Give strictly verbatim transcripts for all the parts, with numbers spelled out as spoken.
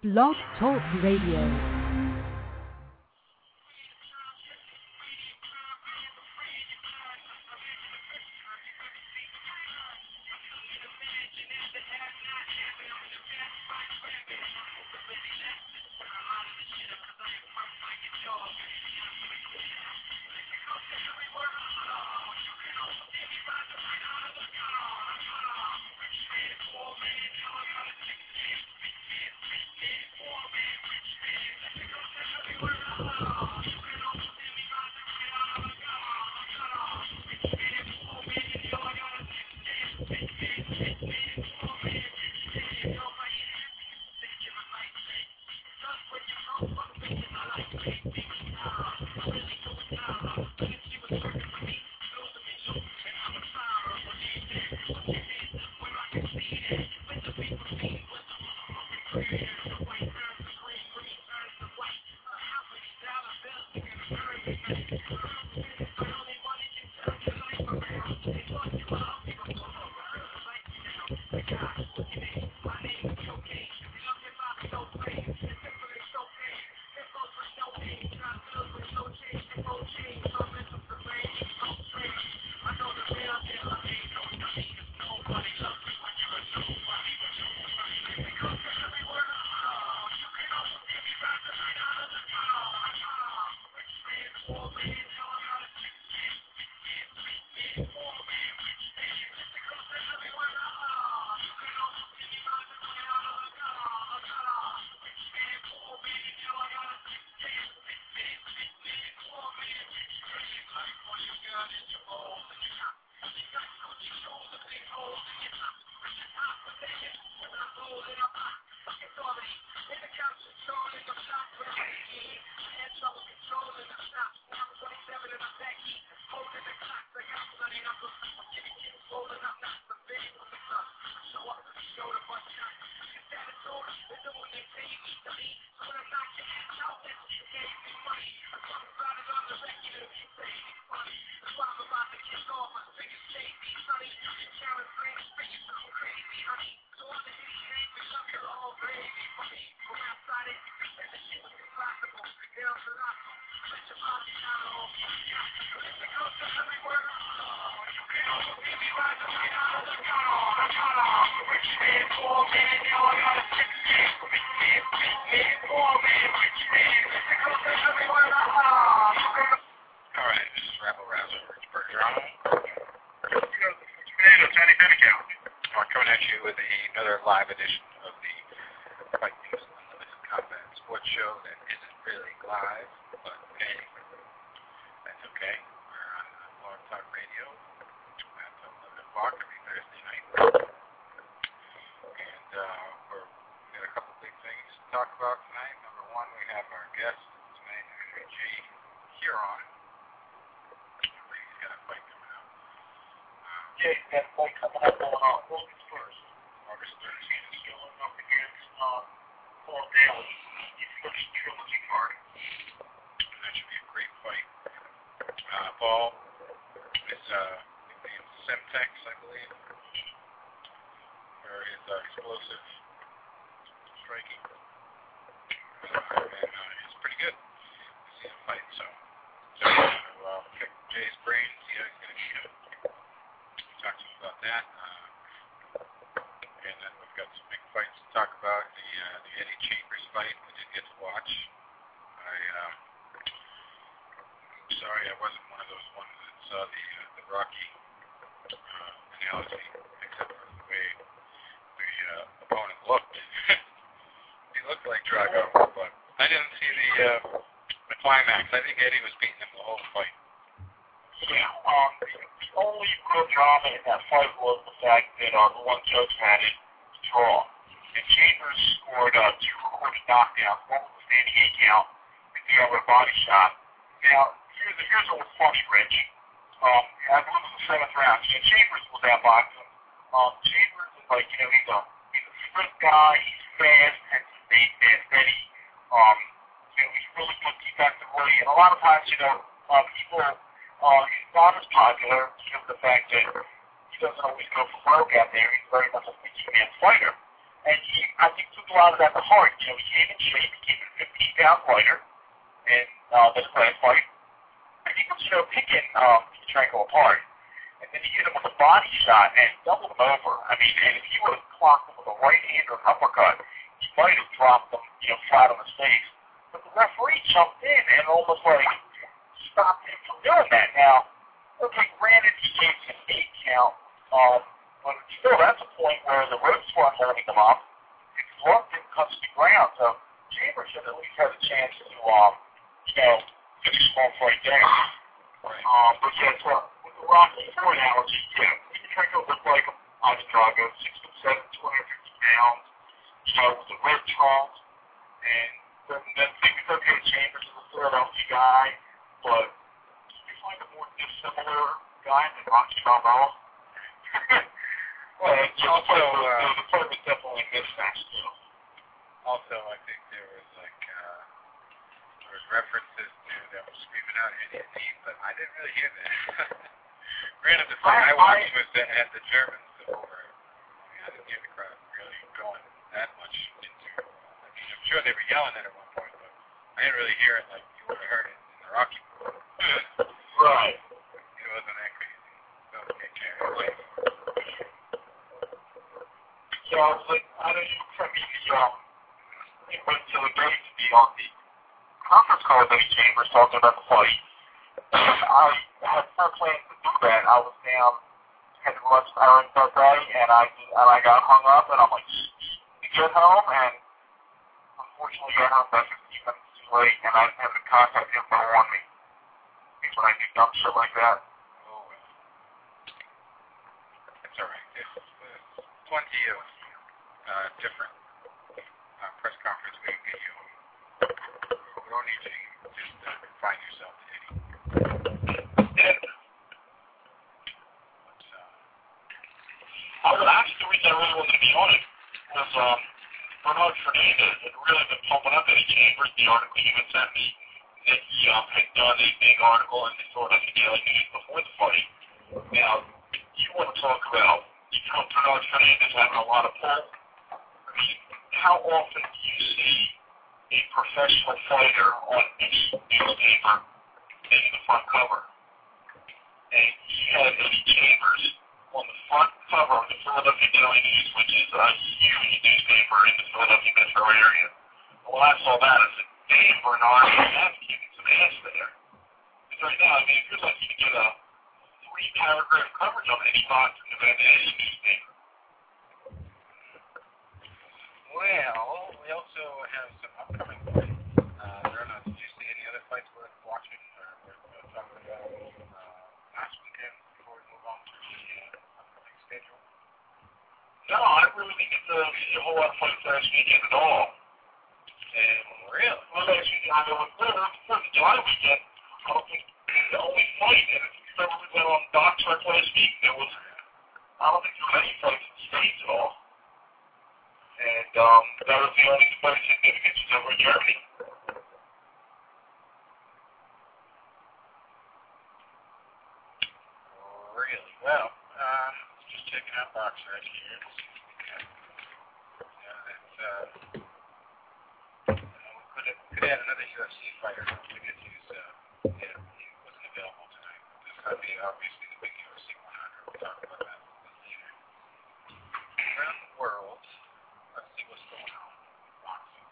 Blog Talk Radio. He doesn't always go for broke out there. He's very much a thinking man fighter. And he, I think, took a lot of that to heart. You know, he came in shape, he came in fifteen pounds lighter in uh, this last fight. And he was, you know, picking um, Petrenko apart. And then he hit him with a body shot and doubled him over. I mean, and if he would have clocked him with a right hand or an uppercut, he might have dropped him, you know, flat on his face. But the referee jumped in and almost like stopped him from doing that. Now, okay, granted, he gave him an eight count, um, but still, that's a point where the ropes weren't holding him up. His glove didn't touch the ground, so Chambers should at least have a chance to, um, you know, finish a small fight there. Right. Um, but yeah, so with the Rocky Four analogy, yeah, Petrenko looked like Ivan Drago, six foot seven, two hundred fifty pounds, you know, with the red trunks, and then, then think it's okay, Chambers is a Philadelphia guy, but you find a more dissimilar guy than Rocky Balboa. Well, it's also, uh, the, the fight was definitely mismatched, too. Also, I think there was like, uh, there was references to them screaming out N N D, but I didn't really hear that. Granted, the fight I, I watched was the, at the Germans over. I mean, I didn't hear the crowd really going that much into it. I mean, I'm sure they were yelling at it at one point, but I didn't really hear it like you would have heard it in the Rocky. Right. It wasn't that crazy. So get carried away. So I was like, I don't know, I mean, the, um, it went to the game to be on the conference call with Eddie Chambers talking about the fight. I had no plans to do that. I was down, had to lunch errands that day, and I and I got hung up, and I'm like, to get home, and unfortunately got home about fifteen minutes too late, and I didn't have the contact info on me. It's when I do dumb shit like that. Oh, well. It's alright. There's, there's plenty of uh, different uh, press conference we can get you. We don't need you to just uh, confine yourself to Eddie. Yeah. But, uh, I was actually, the reason I really wanted to be on it was um, Bernard Fernandez had really been pumping up Eddie Chambers, the article you had sent me, that he um, had done a big article in the Philadelphia Daily News before the fight. Now, you want to talk about, you know, Bernard Fernandez having a lot of pull. I mean, how often do you see a professional fighter on any newspaper taking the front cover? And he had Eddie Chambers on the front cover of the Philadelphia Daily News, which is a huge newspaper in the Philadelphia metro area. When I saw that, I said, damn, Bernard, you have to give me some ass there. Because right now, I mean, it feels like you can get a three-paragraph coverage on any boxing event in any newspaper. Well, we also have some upcoming fights. Uh, I don't know, did you see any other fights worth watching or worth uh, talking about uh, last weekend before we move on to the uh, upcoming schedule? No, I really didn't get to see a whole lot of fights last weekend at all. And really? Well, last weekend, I mean, it was the fourth of July weekend. I don't think the only fight, and if you remember we went on Doc Trek last week, there was, I don't think there was any fights in the States at all. And um, that was the only fight significance was over in Germany. Really? Well, um, just checking out BoxRec here. Yeah, that's, uh, you know, we could have, could have had another U F C fighter to get to, so, yeah, he wasn't available tonight. This is going to be obviously the big U F C one hundred. We'll talk about that a little bit later. Around the world, let's see what's going on with boxing.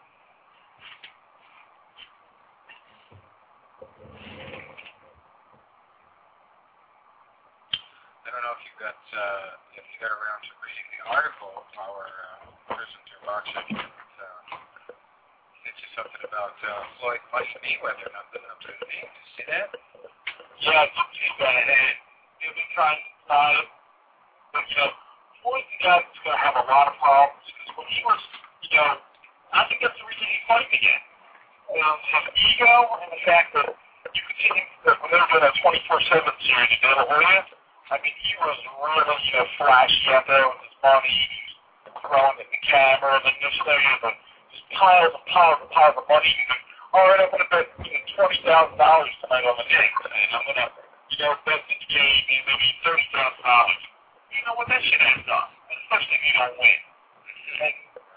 I don't know if you got uh, if you got around to reading the article our uh, person to BoxRec uh, hit you something about uh, Floyd fighting Mayweather not living up to the name. Did you see that? Yeah, I did see that, and they've been trying to decide, but, you know, Floyd's the guy that's going to have a lot of problems, because when he was, you know, I think that's the reason he's fighting again. Um, his ego and the fact that you could see him, that when they were doing that twenty-four seven series in De La Hoya, I mean, he was really, you know, flashy out there with his money, he was throwing at the camera, and just, you know, the, just piles and piles and piles of money. He's like, all right, I'm going to bet you know, twenty thousand dollars tonight on the Knicks, and I'm going to, you know, bet the game, maybe thirty thousand dollars. You know what that shit adds up, especially if you don't win. And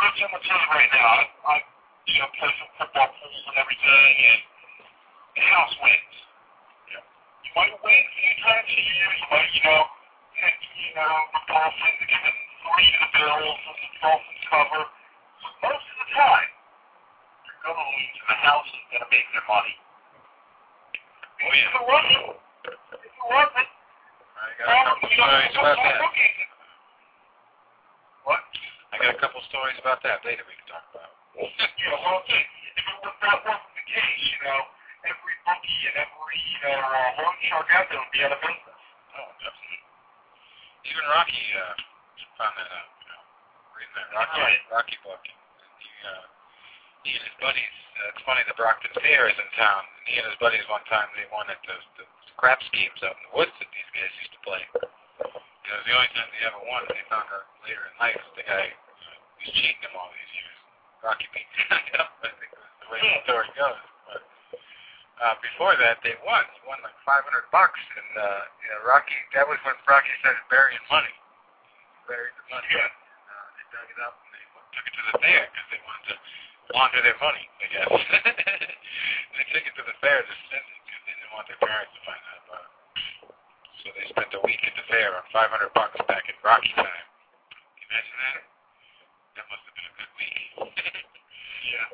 Rich, I'm gonna tell you right now. I, I you know, play some football pools and everything, and the house wins. Yeah. You might win a few times a year. You might, you know, pick, you know, the Dolphins are giving three to the Bills, and the Dolphins cover. Most of the time, you're gonna lose, and the house is gonna make their money. Oh yeah. If it wasn't, if it wasn't, I got a couple stories about that. What? I got a couple stories about that later we can talk about. Yeah, well, if it was that wasn't the case, you know, every bookie and every, you know, uh, loan shark out there would be out of business. Oh, definitely. Even Rocky uh, found that out, you know, reading that Rocky, right. Rocky book. And he, uh, he and his buddies, uh, it's funny, the Brockton Fair is in town, and he and his buddies one time, they won at the, the scrap schemes out in the woods that these guys used to play. It was the only time they ever won, and they found out later in life the guy uh, was cheating them all these years. Rocky beat the guy up, I think that's the way the story goes. But uh, before that, they won. He won like five hundred bucks, and uh, you know, Rocky, that was when Rocky started burying money. He buried the money. Yeah. Uh, they dug it up, and they took it to the fair, because they wanted to launder their money, I guess. They took it to the fair to send it, because they didn't want their parents to find out about it. So they spent a week at the fair on five hundred bucks back in Rocky time. Can you imagine that? That must have been a good week. Yeah.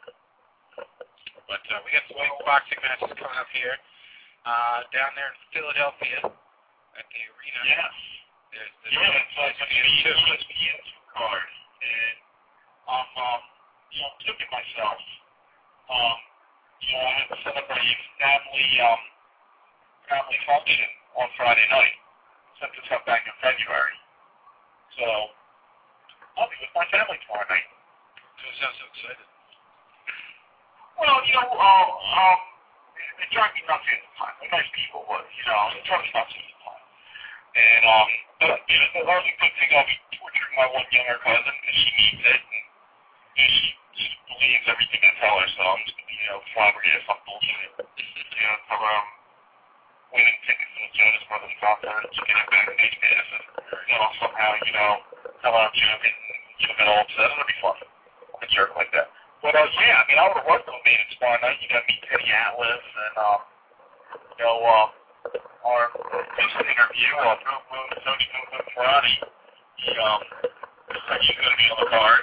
But uh, we got some big boxing matches coming up here. Uh, down there in Philadelphia at the arena. Yes. There's the Yeah, it's like an E two. S P N two card. And I'm, um, you know, kicking myself. Um, you know, I had to set up a family, um, family function on Friday night. Sent this up back in February. So, I'll be with my family tomorrow night. Don't sound so excited. Well, you know, um, um, it drives me nuts at the time. They're nice people, but, you know, it drives me nuts at the time. And, um, but, you know, the only good thing I'll be torturing my one younger cousin, because she needs it, and, you know, she, she believes everything I tell her, so I'm just going to, you know, flabbergasted some bullshit. You know, tell her I'm winning tickets to the Jonas Brothers concert, and she can have backstage passes, and I'll somehow, you know, tell her I'm joking, and she'll get all upset, it'll be fun. I'm a jerk like that. But, uh, yeah, I mean, I would have worked on being tomorrow night. You got to meet Teddy Atlas and, um, you know, uh, our recent interview, uh, Boom Boom, Tony Boom Boom Ferrari. He, um, looks like he's going to be on the card.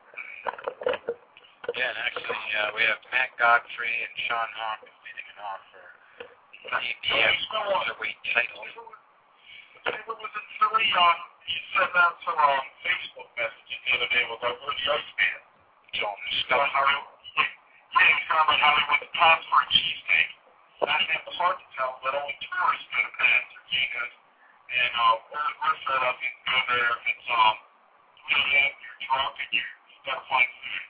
Yeah, and actually, uh, we have Matt Godfrey and Sean Hawkins leading it off for the A B F Cruiserweight title. It was in Philly, um, he sent out some, um, Facebook messages the other day with our Woody Iceman. John So Hollywood, yeah, he found like Hollywood's pass for a cheesesteak. I think it's hard to tell, but only tourists go to Pat's or Gina's. And, uh, we're, we're set up, you can go there if it's, um, really if you're drunk and you're got to find food.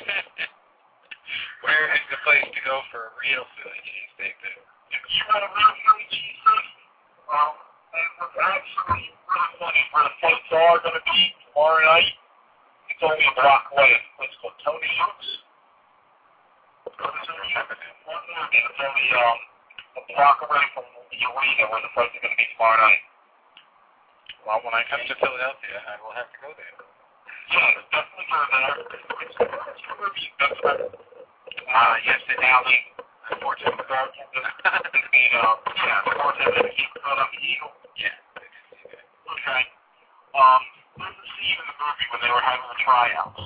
Where is the place to go for a real Philly cheesesteak then? If you want a real Philly cheesesteak, um, and what's actually really funny is where the fights are going to be tomorrow night. It's only a block away. It's a place called Tony Hooks. It's only um, a block away from the arena where the fights are going to be tomorrow night. Well, when I come to Philadelphia, I will have to go there. Yeah, definitely go there. It's a movie. That's right. Uh, yes, it's Alley. Unfortunately, the guard can't just be, uh, yeah, the guard has to keep cut up the eagle. Yeah. Okay. Um, there's a scene in the movie when they were having the tryouts.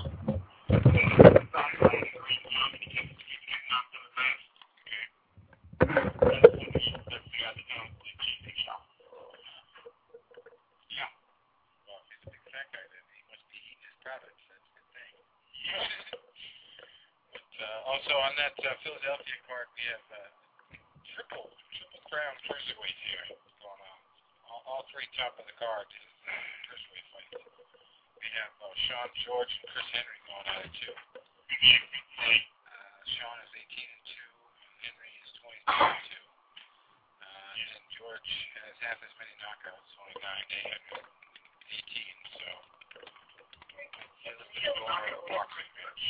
Also on that uh, Philadelphia card, we have uh, triple triple crown cruiserweight here going on. All, all three top of the card is uh, cruiserweight fights. We have uh, Sean George and Chris Henry going at it too. Uh, Sean is eighteen and two, Henry is twenty-two and two, uh, and George has half as many knockouts, only nine. They have eighteen. So this is going to be a boxing match.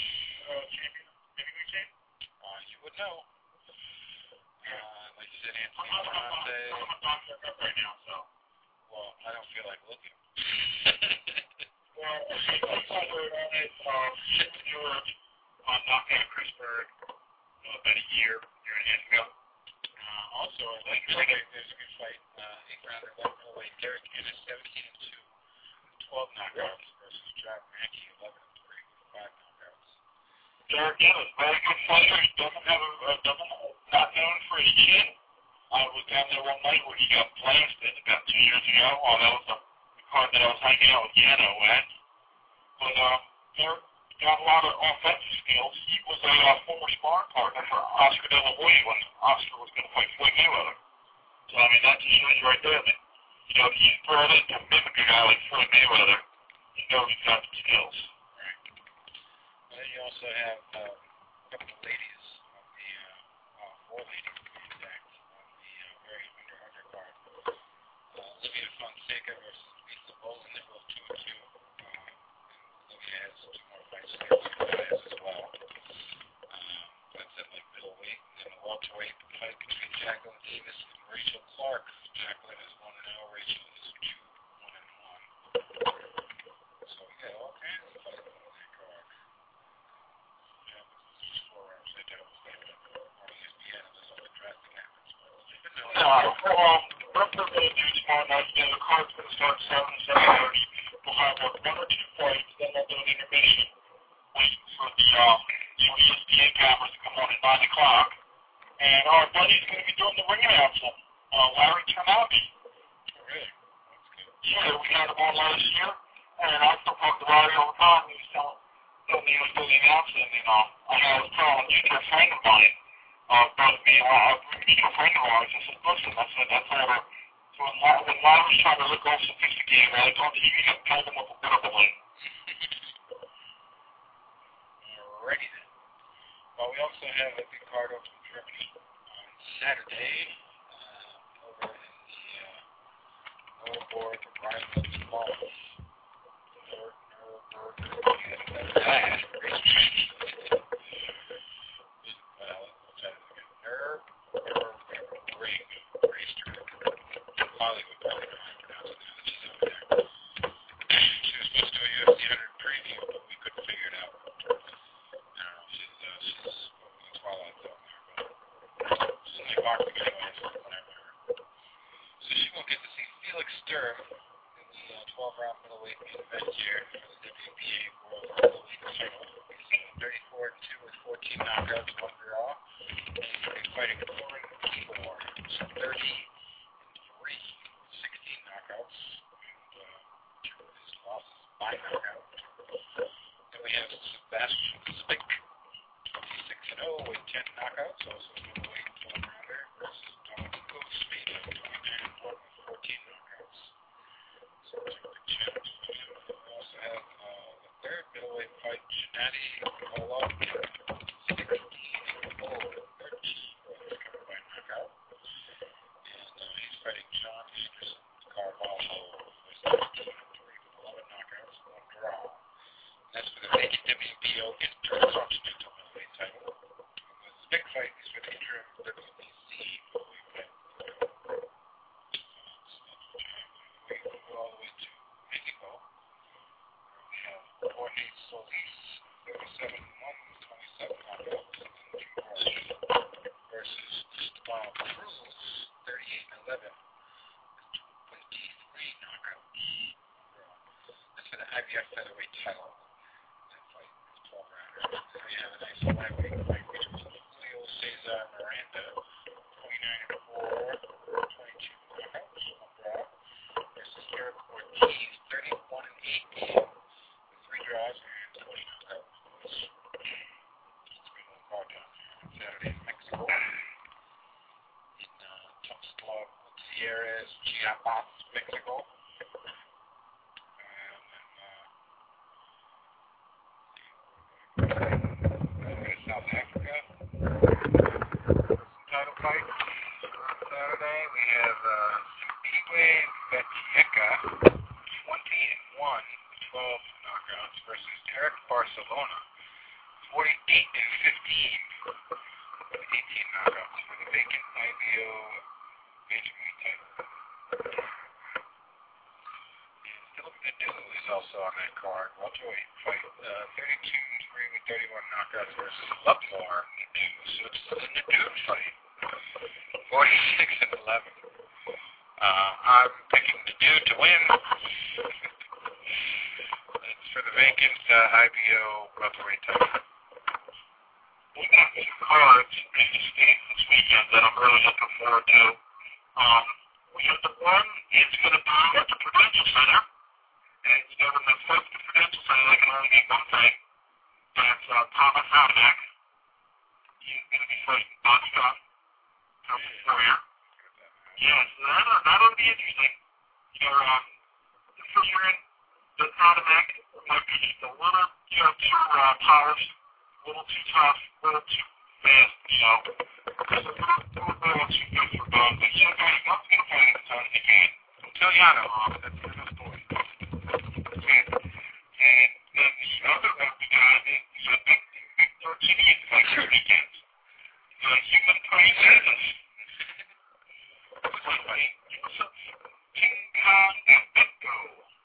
Uh, you would know. Uh, like you said, Anthony Ferrante. I'm a doctor right now, so. Well, I don't feel like looking. Well, Well, okay, once I heard on it, um, Chip George uh, knocked out Chris Berg uh, about a year, year and a half ago. Uh, also, I like middleweight. There's a good fight. Uh, eight rounder, light middleweight. Derek Ennis, seventeen and two, twelve knockouts versus John Mackey, eleven and three, with five knockouts. Derek Ennis, very good fighter. He doesn't have a, uh, doesn't, not known for his chin. I was down there one night where he got blasted about two years ago. While that was the, the card that I was hanging out with Yano at. But um, Derek got a lot of offensive skills. He was a uh, former sparring partner for Oscar De La Hoya when Oscar was going to fight Floyd Mayweather. So I mean, that just shows you right there that, you know, if he's brought in to mimic a guy like Floyd Mayweather, you know he's got the skills. Right. And then you also have uh, a couple of ladies on the, uh, uh, four ladies to be exact, on the uh, very under undercard. Uh, Olivia Fonseca versus Lisa Bolin, they're both two and two. Uh, and Olivia has two more fights to get as well. Um, that's at like middleweight. And then the welterweight fight between Jacqueline Davis and Rachel Clark. Jacqueline is one and zero. Rachel is two one and one. So we got all kinds of fights on that card. Yeah, this is just four rounds. I doubt it's like on E S P N unless something drastic happens. No, well, what they're going to do tomorrow night, you know, the card's going to start at seven, seven thirty. We'll have like one or two fights, then they'll do an intermission, waiting for the, um, you know, E S P N cameras to come on at nine o'clock. And our buddy's going to be doing the ring announcement, uh, Larry Ternabby. Oh, really? That's good. Yeah, we had him on last year, and I still talk to Larry all the time. He was telling, telling me he was doing the announcement, and uh, I was telling a mutual friend of mine, uh, both me, uh, a mutual friend of ours, I said, listen, I said, that's all right. So when, La- when Larry's trying to look all sophisticated, I told him, you got to tell them what the bit of the lane. Alrighty then. Well, we also have a big card over in Germany on Saturday, uh, over in the uh, Nürburg Rhineland Golf. Nür- Nürburg, yeah, racetrack. Well, let's try this again. Nürburgring racetrack. Hollywood, probably know how to pronounce it now that she's over there. She was supposed to do a U F C one hundred preview, but we couldn't figure it out. I don't know, she's, uh, she's over the Twilight Zone there, but she's only boxing anyway, so whatever. So she won't get to see Felix Sturm in the uh, twelve round middleweight main event here for the W B A World Middleweight title. He's seen thirty-four and two with fourteen knockouts, one draw. And he's going to be fighting Lauren Ebor, so thirty and three with sixteen knockouts, and uh, two of his losses by knockout. Then we have Sebastian Spick, twenty-six and oh with ten knockouts, also middleweight twelve rounder, versus Domenico Smeda, twenty-nine and one with fourteen knockouts. So two big champs for him. We also have uh, the third middleweight fight, Gennady Golovkin, sixteen and oh with thirteen wins covered by knockout. And uh, he's fighting John Anderson Carvalho, who is thirteen and three with eleven knockouts, one draw. That's for the vacant W B O Intercontinental Middleweight title. And this is a big fight. He's for the interim W B C Middleweight title. So that's, that's what you have there. We go all the way to Mexico. We have Jorge Solis, thirty-seven and one with twenty-seven knockouts, and then Jim Ross versus Esteban Cruz, thirty-eight and eleven with twenty-three knockouts. That's for the I B F featherweight title. twelve rounders. Then we have a nice lightweight fight between Julio Cesar Miranda, twenty-nine and four, twenty-two knockouts, one draw, versus Eric Ortiz, thirty-one and eight, with three draws and twenty knockouts. It's a good one card down there on Saturday in Mexico. In uh, Tuxtla Gutierrez, Chiapas, Mexico. South Africa. Title fight on Saturday. We have uh, Simpiwe Vetieka, twenty and one, twelve knockouts, versus Eric Barcelona, forty-eight and fifteen, with eighteen knockouts for the vacant I B O Benjamin title. And still looking Nadeau is also on that card. Welterweight fight. Uh, thirty-two three with thirty-one knockouts versus Lupmore Nadeau. So it's the Nadeau fight. forty-six and eleven. Uh, I'm picking Nadeau to win. It's for the vacant uh, I B O welterweight title. We got two cards in the state this weekend that I'm really looking forward to. Um, we have the one, it's going to be at the Prudential Center. And, you know, when they flip the Prudential Center, they can only be one thing. That's uh, Thomas Hadamek. He's going to be fighting Boxcon from his career. Yeah, so that'll, that'll be interesting. You know, um, the figuring that Hadamek might be just a little, you know, too uh, polished, a little too tough, a little too fast, you know. Because a little, little, little too good for both. But, you know, guys, nothing's going to fight at the time they can. Tiliano, that's the little boy. And, and then the other one we got is a big, big Argentinian fight this weekend. The human praise Jesus. King Kong and Becco.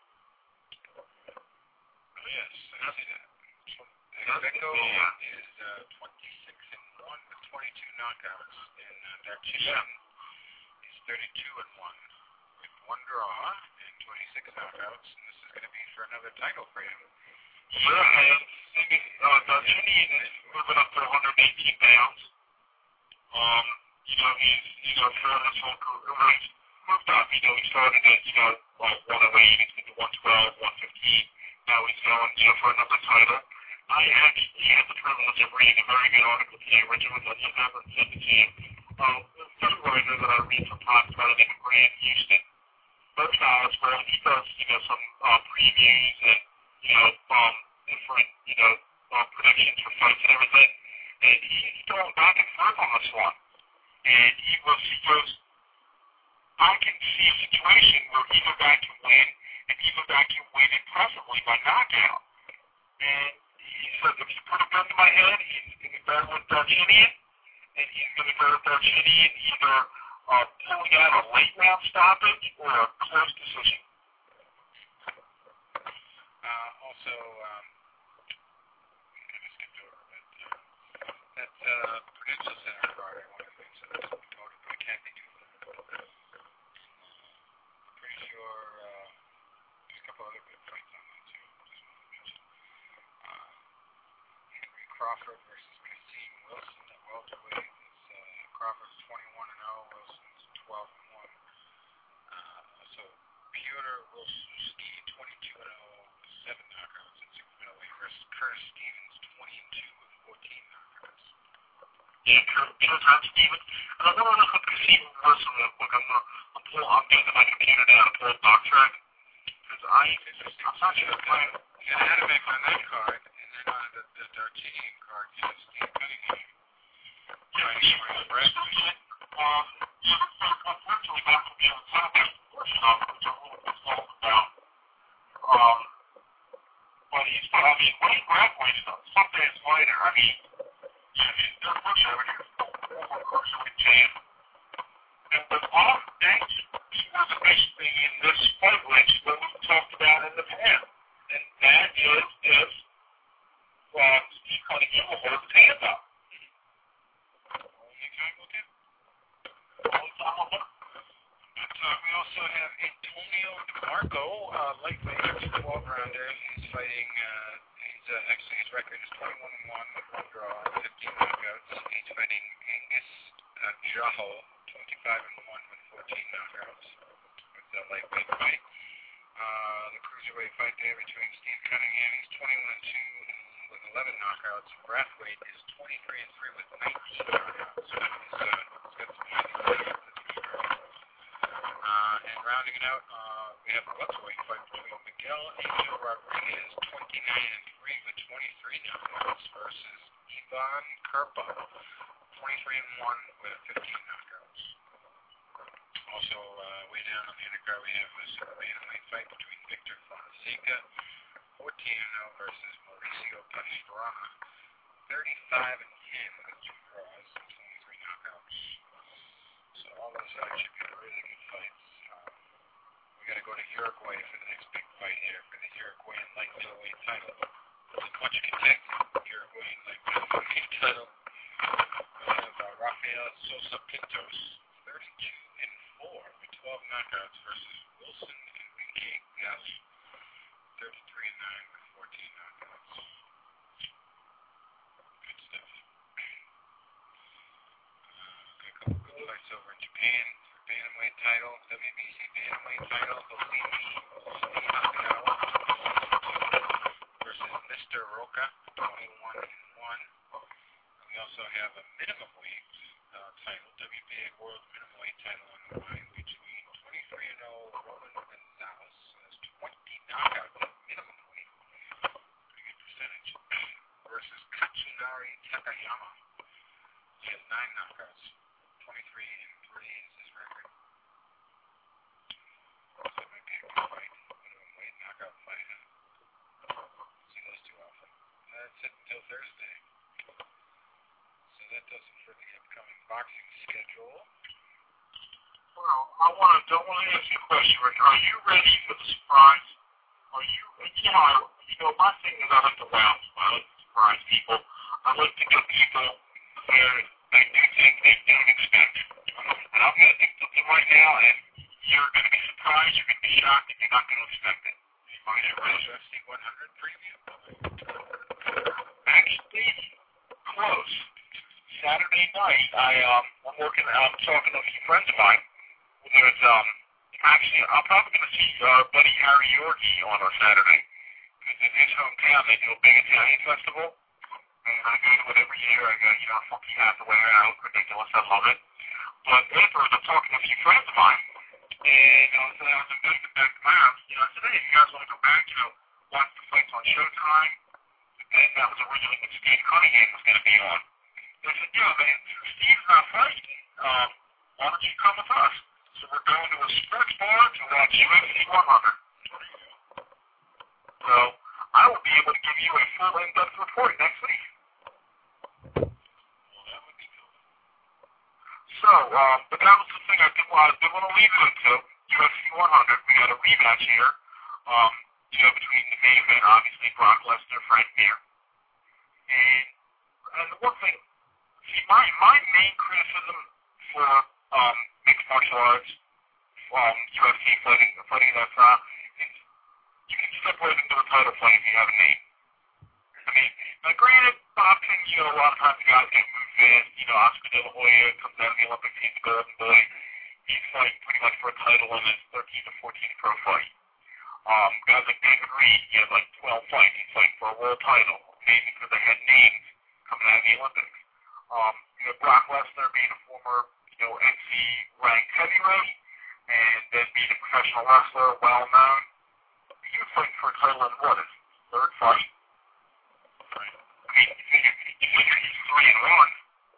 Oh, yes, I see that. Becco is uh, twenty-six and one with twenty-two knockouts, and uh, Darchinyan is thirty-two and one with one draw and twenty-six knockouts, and this is going to be for another title for him. Sure, and uh, Darchinyan is moving up to one hundred eighteen pounds. Um, you know, he's, you know, throughout his whole career, he's moved up. You know, he started at, you know, like one oh eight, he's been to one twelve, one fifteen. Now he's going, you know, for another title. I actually had the privilege of reading a very good article today, which was on the November seventeenth. Um, the third writer that I read sometimes by the name of Grant Houston. Very knowledge where he does, you know, some uh, previews and, you know, um, different, you know, uh, predictions for fights and everything. And he's going back and forth on this one. And he was, he goes, I can see a situation where either guy can win, and either guy can win impressively by knockout. And he said, if you put a gun to my head, he's going to battle with Darchinyan, and he's going to go with Darchinyan either uh, pulling out a late round stoppage or a close decision. Uh, also, um, I kind of skipped over, but uh, that uh, Prudential Center card, I wanted to mention that's what we voted, but I can't think of it. I'm pretty sure uh, there's a couple other good fights on that too. Just wanted to mention. Uh, Henry Crawford versus Kasim Wilson at welterweight. It's, uh, Crawford's twenty-one and oh, Wilson's twelve and one. Uh, so Pyotr Wilsuski, twenty-two and oh, with seven knockouts at super middleweight versus Curtis Stevens, twenty and two with fourteen knockouts. Yeah, Curtis Stevens. And I want to look at Kasim Wilson real quick. I'm going to pull, I'm getting my computer now to pull Box Track. Because I, I'm not sure if I'm You got Hadamek on that card, and then on the, the Darchinyan card, you have Steve Cunningham. Right, right, Brett. Um, yeah, unfortunately, that would be a topic portion of it, which I'm a little bit slow about. Um, but he's, I mean, when he graduated, some days later, I mean, yeah, he's still pushing over here, over cruiserweight champ. And but all of that, he was basically in this fight which what we talked about in the past. And that is if um, Steve Cunningham will hold his hands up. Only time will do. Only time will do. But uh, we also have Antonio DeMarco, uh, lightweight, twelve rounder. He's fighting, uh, he's uh, actually, his record is twenty-one and one with one draw, fifteen knockouts. He's fighting Angus uh, Jaho, twenty-five and one with fourteen knockouts. It's a lightweight fight. Uh, the cruiserweight fight there between Steve Cunningham, he's twenty-one and two with eleven knockouts. Brathwaite is twenty-three and three with nineteen knockouts. So he's, uh, he's got some fighting there, that's for sure. Uh, and rounding it out, uh, we have a welterweight fight between Miguel Angel Rodriguez, twenty-nine and three with twenty-three knockouts, versus Ivan Karpov, twenty-three and one with fifteen knockouts. Also, uh, way down on the undercard, we have a super bantamweight fight between Victor Fonseca, fourteen and oh, versus Mauricio Pastrana, thirty-five and ten with two draws and twenty-three knockouts. So all those fights should be really good fights. Um, we got to go go to Uruguay for the next big fight here for the Uruguayan light middleweight title. There's a bunch of contenders. Uruguayan light middleweight title. We have uh, Rafael Sosa Pintos, thirty-two and four with twelve knockouts versus Wilson Enrique Gali, thirty-three and nine with fourteen knockouts. Good stuff. Uh, got a couple good fights over in Japan. Bantamweight title, W B C Bantamweight title, Hosseini Nakagawa versus Mister Roca, twenty-one and one. We also have a minimum weight uh, title, W B A World Minimum Weight title on the line between twenty-three and oh Roman Gonzalez, has twenty knockouts at minimum weight, pretty good percentage, versus Katsunari Takayama. He has nine knockouts, twenty-three and three is his record. So that might be a good fight. Minimum weight knockout fight. See those two often. That's it until Thursday. So that does it for the upcoming boxing schedule. Well, I want to, I want to ask you a question, Rick. Are you ready for the surprise? Are you, you know, I, you know, my thing is I like to wow, I like to surprise people. I like to get people where they do think they don't expect. And I'm going to think something right now, and you're going to be surprised, you're going to be shocked, and you're not going to expect it. Are you ready for U F C one hundred preview? Actually, close. Saturday night, I, um, I'm working, I'm talking to a few friends of mine. There's, um, actually, I'm probably going to see uh, buddy Harry Yorgi on a Saturday. Because in his hometown, they do a big Italian festival. And I go to it every year. I go, you know, funky Hathaway, I look ridiculous, I love it. But afterwards, I'm talking to a few friends of mine. And I was, I was invited to back to my house. You know, I said, hey, if you guys want to go back, you know, watch the fights on Showtime. And that was originally when Steve Cunningham was going to be on. They said, yeah, man, Steve's not fighting. Um, why don't you come with us? So we're going to a sports bar to watch U F C one hundred. So I will be able to give you a full in-depth report next week. Well, that would be cool. So, um, but that was the thing I did, I did want to leave it to, U F C one hundred. We got a rematch here, um, you know, between the main event, obviously, Brock Lesnar, Frank Mir. And, and the one thing, see, my, my main criticism for um, mixed martial arts, um, U F C fighting, fighting that style, is you can separate into a title fight if you have a name. I mean, now granted, boxing, you know, a lot of times guys get moved fast. You know, Oscar De La Hoya comes out of the Olympics, he's the golden boy. He's fighting pretty much for a title in his thirteen to fourteen pro fight. Um, guys like David Reed, he had like twelve fights. He's fighting for a world title, mainly because they had names coming out of the Olympics. Um, you know, Brock Lesnar being a former, you know, N C ranked heavyweight, and then being a professional wrestler, well known. He was fighting for a title in what, his third fight? Right. I mean, you figure, you figure he's three and one.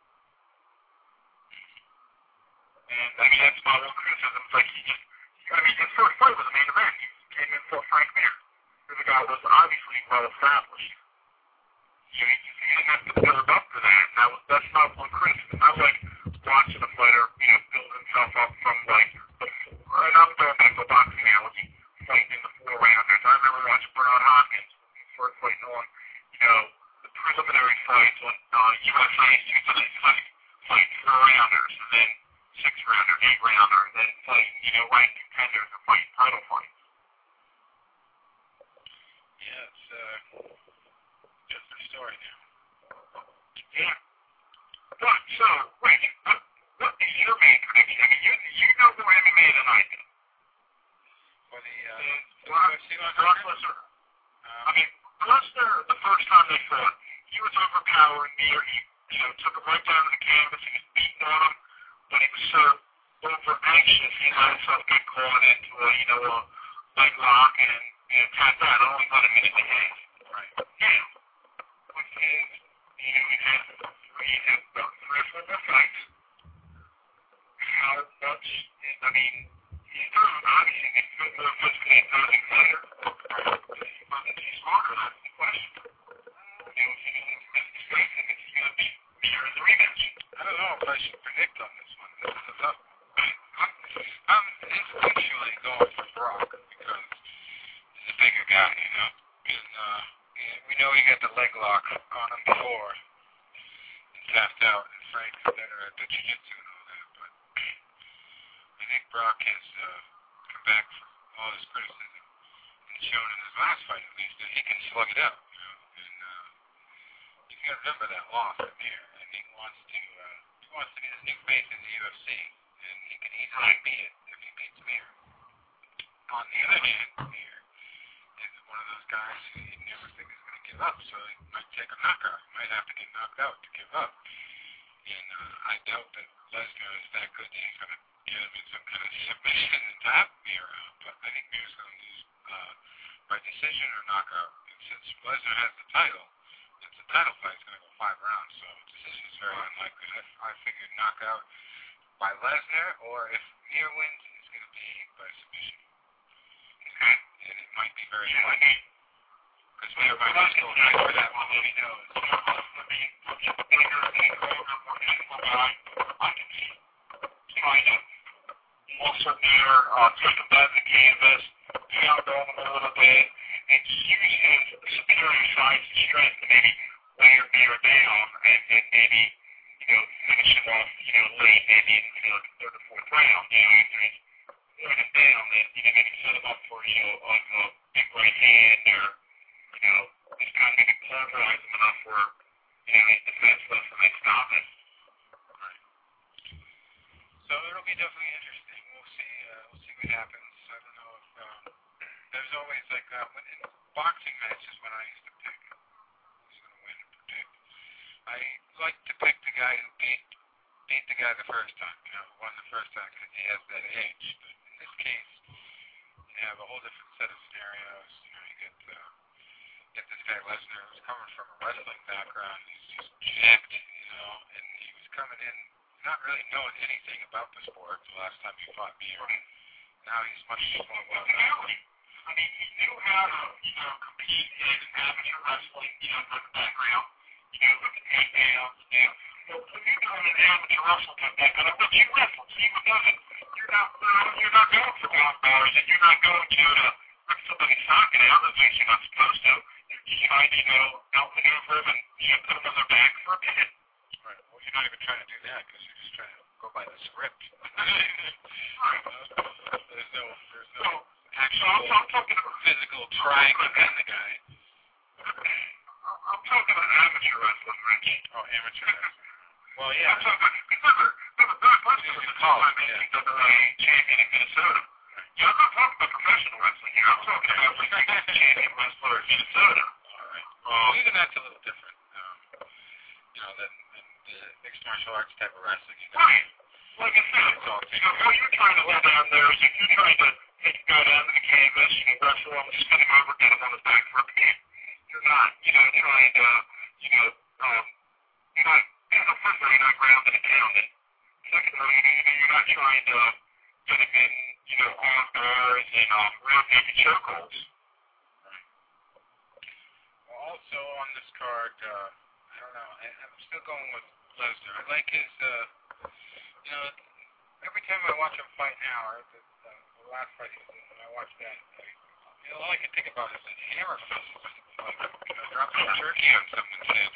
And I mean, that's my real criticism. It's like he just, I mean, his first fight was a main event. He came in for Frank Mir. The guy was obviously well established. You, you didn't have to build up to that. That was, that's not one criticism. I like watching a fighter, you know, build himself up from like, the, and I'm going back to a boxing analogy, fighting in the four rounders. I remember watching Bernard Hopkins first fighting on, you know, the preliminary fights on uh, U S A's two thousand six, fight four rounders, and then six rounder, eight rounder, and then fight, you know, ranked contenders and fight title fights. Yeah, it's uh, just the story now. Yeah. But, so, Rich, what, what is your main prediction? I mean, you, you know more M M A than I do. For the, uh, And the Brock, U F C one Brock hundred? Lesnar, Um, I mean, Lesnar, the first time they fought, he was overpowering Mir. He, you know, took him right down to the canvas. He was beating on him, but he was so over anxious, he let himself get caught into a, you know, a leg lock and, and tap out. It only got him in the head. right. Now, with his, you know, he had three, he had about three or four more fights. How much, is, I mean, he's still obviously a bit more physically imposing fighter. But is he smarter? That's the question. You know, if he doesn't miss mistakes, I guess he's going to be Mir in the rematch. I don't know if I should predict on this one. This is a tough one. I'm instinctually going for Brock because he's a bigger guy, you know. And uh, yeah, we know he got the leg lock on him before and tapped out, and Frank's better at the jiu-jitsu and all that. But I think Brock has uh, come back from all his criticism and shown in his last fight, at least, that he can slug it out, you know. And uh, you got to remember that loss from here, and he wants to uh, he wants to be his new face in the U F C, and he can easily beat it if he beats Mir. On the other hand, Mir is one of those guys who you never think is going to give up, so he might take a knockout. He might have to get knocked out to give up. And uh, I doubt that Lesnar is that good that he's going to get him in some kind of submission and tap Mir out. But I think Mir's going to lose uh, by decision or knockout. And since Lesnar has the title, it's a title fight. It's going to go five rounds, so decision is very unlikely. I, I figured knockout by Lesnar, or if Mir wins, it's going to be by submission. And it might be very lucky. Because Mir might just go right for that one that he knows. I mean, the bigger and older, more physical guy, I can see trying to muscle Mir, uh, take him down the canvas, pound on him a little bit, and use his superior size and strength to maybe wear Mir down and, and maybe, you know, finish him off, you know, late, maybe in, you know, the third or fourth round, you know, after he's worn him down, and, you know, maybe set him up for, you know, a, a big right hand or, you know, just kind of maybe pulverize him enough where, you know, his defense doesn't make stop it. Right. So it'll be definitely interesting. We'll see. Uh, we'll see what happens. I don't know if um, there's always like uh, when in boxing matches when I used to pick who's going to win and predict. I like to pick the guy who beat beat the guy the first time. You know, who won the first time because he has that edge. But in this case, you have a whole different set of scenarios. You know, you get uh, get this guy Lesnar who's coming from a wrestling background. He's just jacked, you know, and he was coming in not really knowing anything about the sport the last time he fought Mir. Now he's much more well known. I mean, he knew how to, you know, compete in amateur wrestling, you know, with the background, you know, with the takedowns, you know. Well, when you're doing an amateur wrestling type background, I bet you wrestle, see what does it. You're not, uh, you're not going for block bars, and you're not going to, to rip somebody's socket out, the things you're not supposed to. You're just trying to, you know, outmaneuver them and, you know, put them on their back for a pin. Right. Well, you're not even trying to do that because you're just trying to go by the script. Right. There's no, there's no So, actual so I'm talking about physical trying to pin the guy. I'm talking about amateur wrestling, Rich. Oh, amateur wrestling. Well, yeah. I'm talking about, remember, remember, Doug Lesnar was a two-time N C double A champion in Minnesota. Yeah, I'm not talking about professional wrestling here. I'm talking about a champion wrestler in Minnesota. All right. Um, Well, even that's a little different. Um, you know, than, than the mixed martial arts type of wrestling. You know, right. Like I said, you know, what you're trying to lay down there is if you're trying to take a guy down to the canvas, you know, wrestle him, spin him over, get him on his back for a pin. You're not, you know, trying to, you know, um, you're not, you know, first of all, you're not grounded and pounded. Secondly, you know, you're not trying to get him in, you know, arm bars and um, real naked chokeholds. well, also on this card, uh, I don't know. I, I'm still going with Lesnar. I like his, uh, you know, every time I watch him fight now, or the, uh, the last fight he was in, when I watch that, I, you know, all I can think about is his hammer fist. Like, you know, dropping a turkey on someone's head.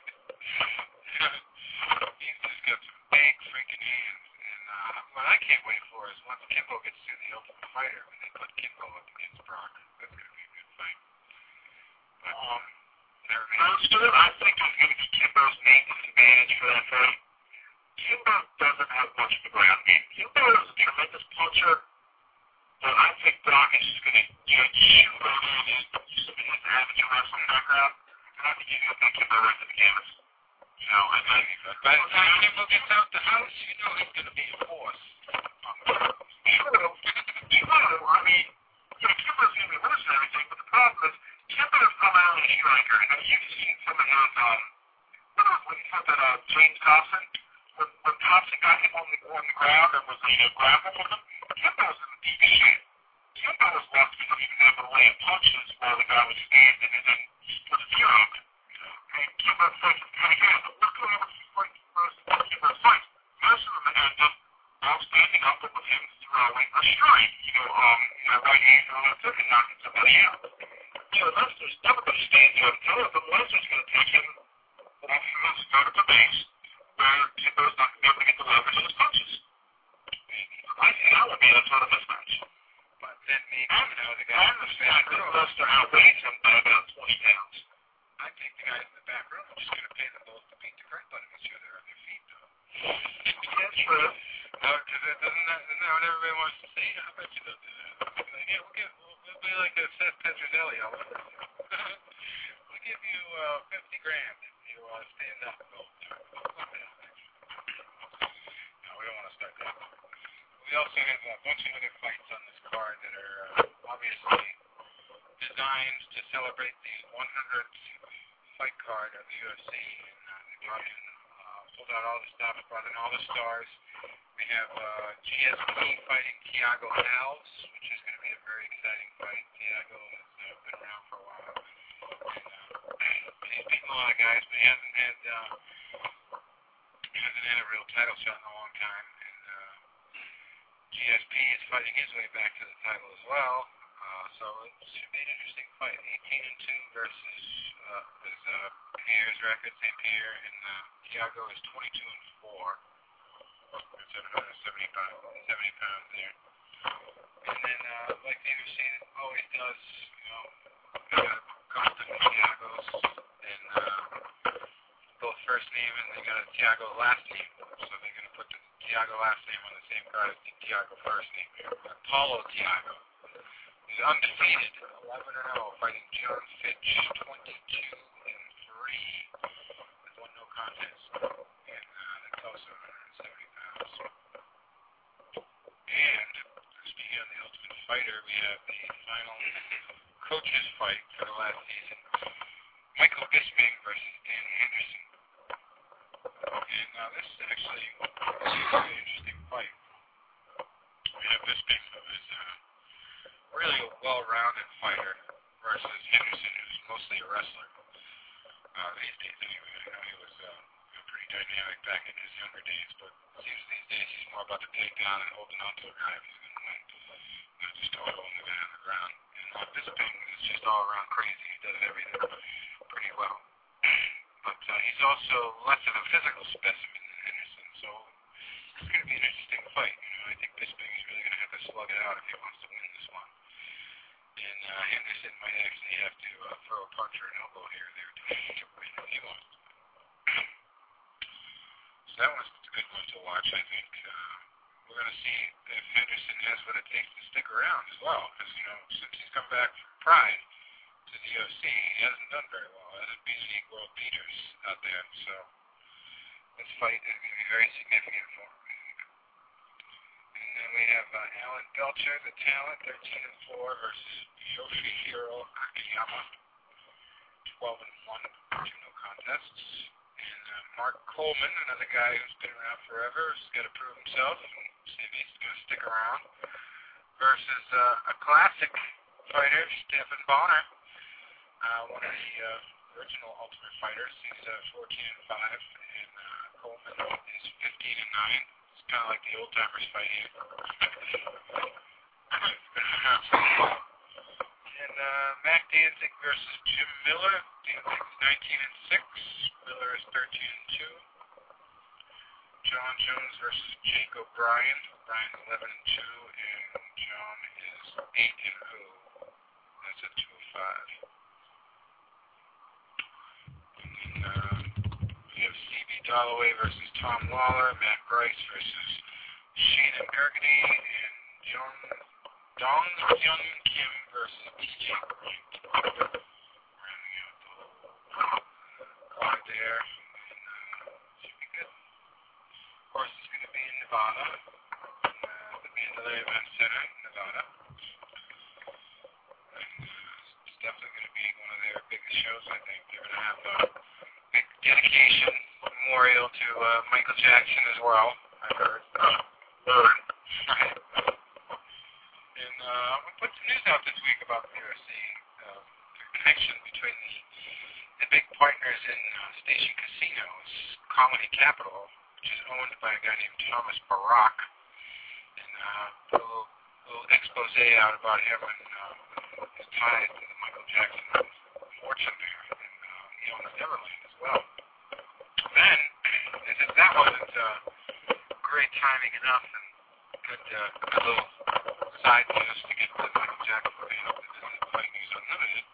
He's just got some big freaking hands. And uh, what I can't wait for is once Kimbo gets to the Ultimate Fighter, when they put Kimbo up against Brock. That's going to be a good fight. But, um, never mind. Understood. I think it's going to be Kimbo's main disadvantage for that fight. Kimbo doesn't have much of the ground game. Kimbo is a tremendous puncher, but I think Brock is just going to, you know, shoot over his, use of his amateur wrestling background, and I think he's going to put Kimbo right to the canvas. You know, and then, By the time Kimbo gets out the house, you know he's going to be a force on the ground. true, true, I mean, you know, Kimbo's going to be worse and everything, but the problem is, Kimbo's primarily a striker, and you've seen some of his, um, what was when he fought that, uh, James Thompson? When, when Thompson got him on the, on the ground and was, you know, grappling with him, Kimbo was in the deep shit. Kimbo was left because he was able to land punches while the guy was standing and then just put his ear out. And Kimbo fights him kind of good. But look who ever fights most of Kimbo's fights. Most of them ended while standing up and with him throwing a strike. You know, um, my right hand on a hook and knocking somebody out. You know, Lester's never going to stand toe to toe, but Lester's going to take him off from his vertical base, where Timbo's not going to be able to get the leverage of his punches. I think that would be a sort of mismatch. But then me coming out of the guy I understand that Lester outweighs him by about twenty pounds. I think the guys in the back room are just going to pay them both to beat the crap out of each other on their feet, though. That's true. No, because it doesn't that, isn't that what everybody wants to see? I bet you they'll do that. They'll be like, yeah, we'll, get, we'll, we'll be like a Seth Petrozelli. We'll give you uh, fifty grand if you uh, stand up and go. No, we don't want to start that. We also have a bunch of other fights on this card that are uh, obviously designed to celebrate the one hundredth fight card of the U F C. And uh, they brought in, uh, pulled out all the stops, brought in all the stars. We have uh, G S P fighting Thiago Alves, which is going to be a very exciting fight. Thiago has uh, been around for a while. And, uh, he's beaten a lot of guys, but he hasn't had, uh, hasn't had a real title shot in a long time. And uh, G S P is fighting his way back to the title as well. Uh, so it should be an interesting fight. eighteen and two versus uh, is uh, Pierre's record, Saint Pierre, and uh, Thiago is twenty-two and four. seven hundred seventy-five, seventy pounds there. And then, uh, like the U F C always does, you know, they got a couple different Thiagos, and uh, both first name, and they got a Thiago last name. So they're going to put the Thiago last name on the same card as the Thiago first name here. Paulo Thiago. He's undefeated, eleven and oh, fighting John Fitch, twenty-two and three, with one no contest. And uh, that's also one hundred seventy pounds. And speaking of the Ultimate Fighter, we have the final coaches fight for the last season. Michael Bisping versus Dan Henderson. And uh, this is actually this is a very interesting fight. We have Bisping, who is uh, really a well-rounded fighter, versus Henderson, who's mostly a wrestler. Uh, these days, anyway. I know he was uh, pretty dynamic back in his younger days, but it seems these days he's more about the takedown and holding on to a guy if he's going to win. Not just holding the guy on the ground. And uh, Bisping is just all around crazy. He does everything pretty well. But uh, he's also less of a physical specimen than Henderson, so it's going to be an interesting fight. You know, I think Bisping is really going to have to slug it out if he wants to win this one. And uh, Henderson might actually have to uh, throw a punch or an elbow here or there to, to win if he wants to. So that one's a good one to watch, I think. Uh, we're going to see if Henderson has what it takes to stick around as well. Because, you know, since he's come back from Pride to the U F C, he hasn't done very well. He hasn't beaten any world beaters out there. So this fight is going to be very significant for him. And then we have uh, Alan Belcher, the talent, thirteen and four versus Yoshihiro Akiyama, twelve and one, two no contests. And uh, Mark Coleman, another guy who's been around forever, has got to prove himself and see if he's going to stick around, versus uh, a classic fighter, Stephan Bonner, uh, one of the uh, original Ultimate Fighters. He's uh, fourteen and five, and uh, Coleman is fifteen and nine. It's kind of like the old timers fight here. And uh, Matt Danzig versus Jim Miller. Danzig is nineteen and six. Miller is thirteen and two. John Jones versus Jake O'Brien. O'Brien's eleven and two, and John is eight and oh. That's at two oh five. And then uh, we have C B Dalloway versus Tom Lawler. Matt Bryce versus Shannon Burgundy, and John Dong Hyun Kim versus T J Grant. Rounding out the whole card there. And, uh, should be good. Of course, it's going to be in Nevada. Uh, the Mandalay Event Center in Nevada. And uh, it's definitely going to be one of their biggest shows, I think. They're going to have a big dedication memorial to uh, Michael Jackson as well, I've heard. Uh, Word. Right. And uh, we put some news out this week about the U F C, uh, the connection between the, the big partners in uh, Station Casinos, Colony Capital, which is owned by a guy named Thomas Barak, and uh, put a little, little expose out about him and uh, his ties to the Michael Jackson fortune there, and uh, he owns Neverland as well. Then, as if that wasn't uh, great timing enough and good, uh, good little side news to get the Michael Jackson fan up to visit Fight News Unlimited,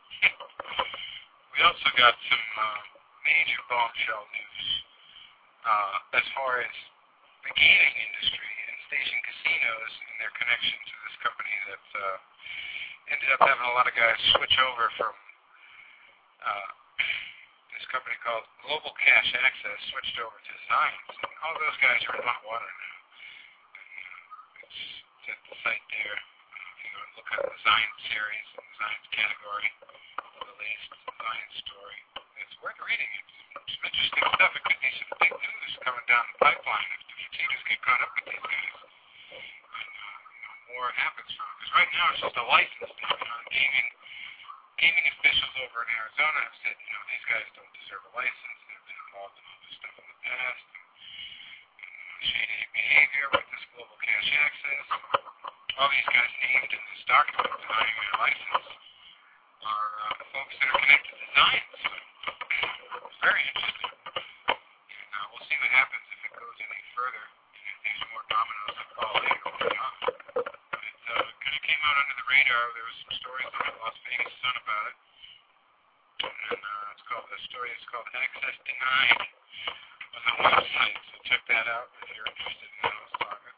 we also got some uh, major bombshell news uh, as far as the gaming industry and station casinos and their connection to this company that uh, ended up having a lot of guys switch over from uh, this company called Global Cash Access, switched over to Zions. And all those guys are in hot water now. And, uh, it's, it's at the site there. Uh, if you go and look at the Zions series and the Zions category, the latest Zions story, it's worth reading. It's some interesting stuff. It could be some big news coming down the pipeline if the Fertittas get caught up with these guys. And uh, you know, more happens from it. Because right now it's just a license thing. You know, gaming, gaming officials over in Arizona have said, you know, these guys don't deserve a license. They've been involved in all this stuff in the past. And, and uh, shady behavior with this global cash access. All these guys named in this document denying their license are uh, folks that are connected to Zions. So it's very interesting. And uh, we'll see what happens if it goes any further and if there's more dominoes that fall later going on. But it uh, kind of came out under the radar. There was some stories in the Las Vegas Sun about it. And uh, it's called, the story is called Access Denied on the website. So check that out if you're interested in that saga.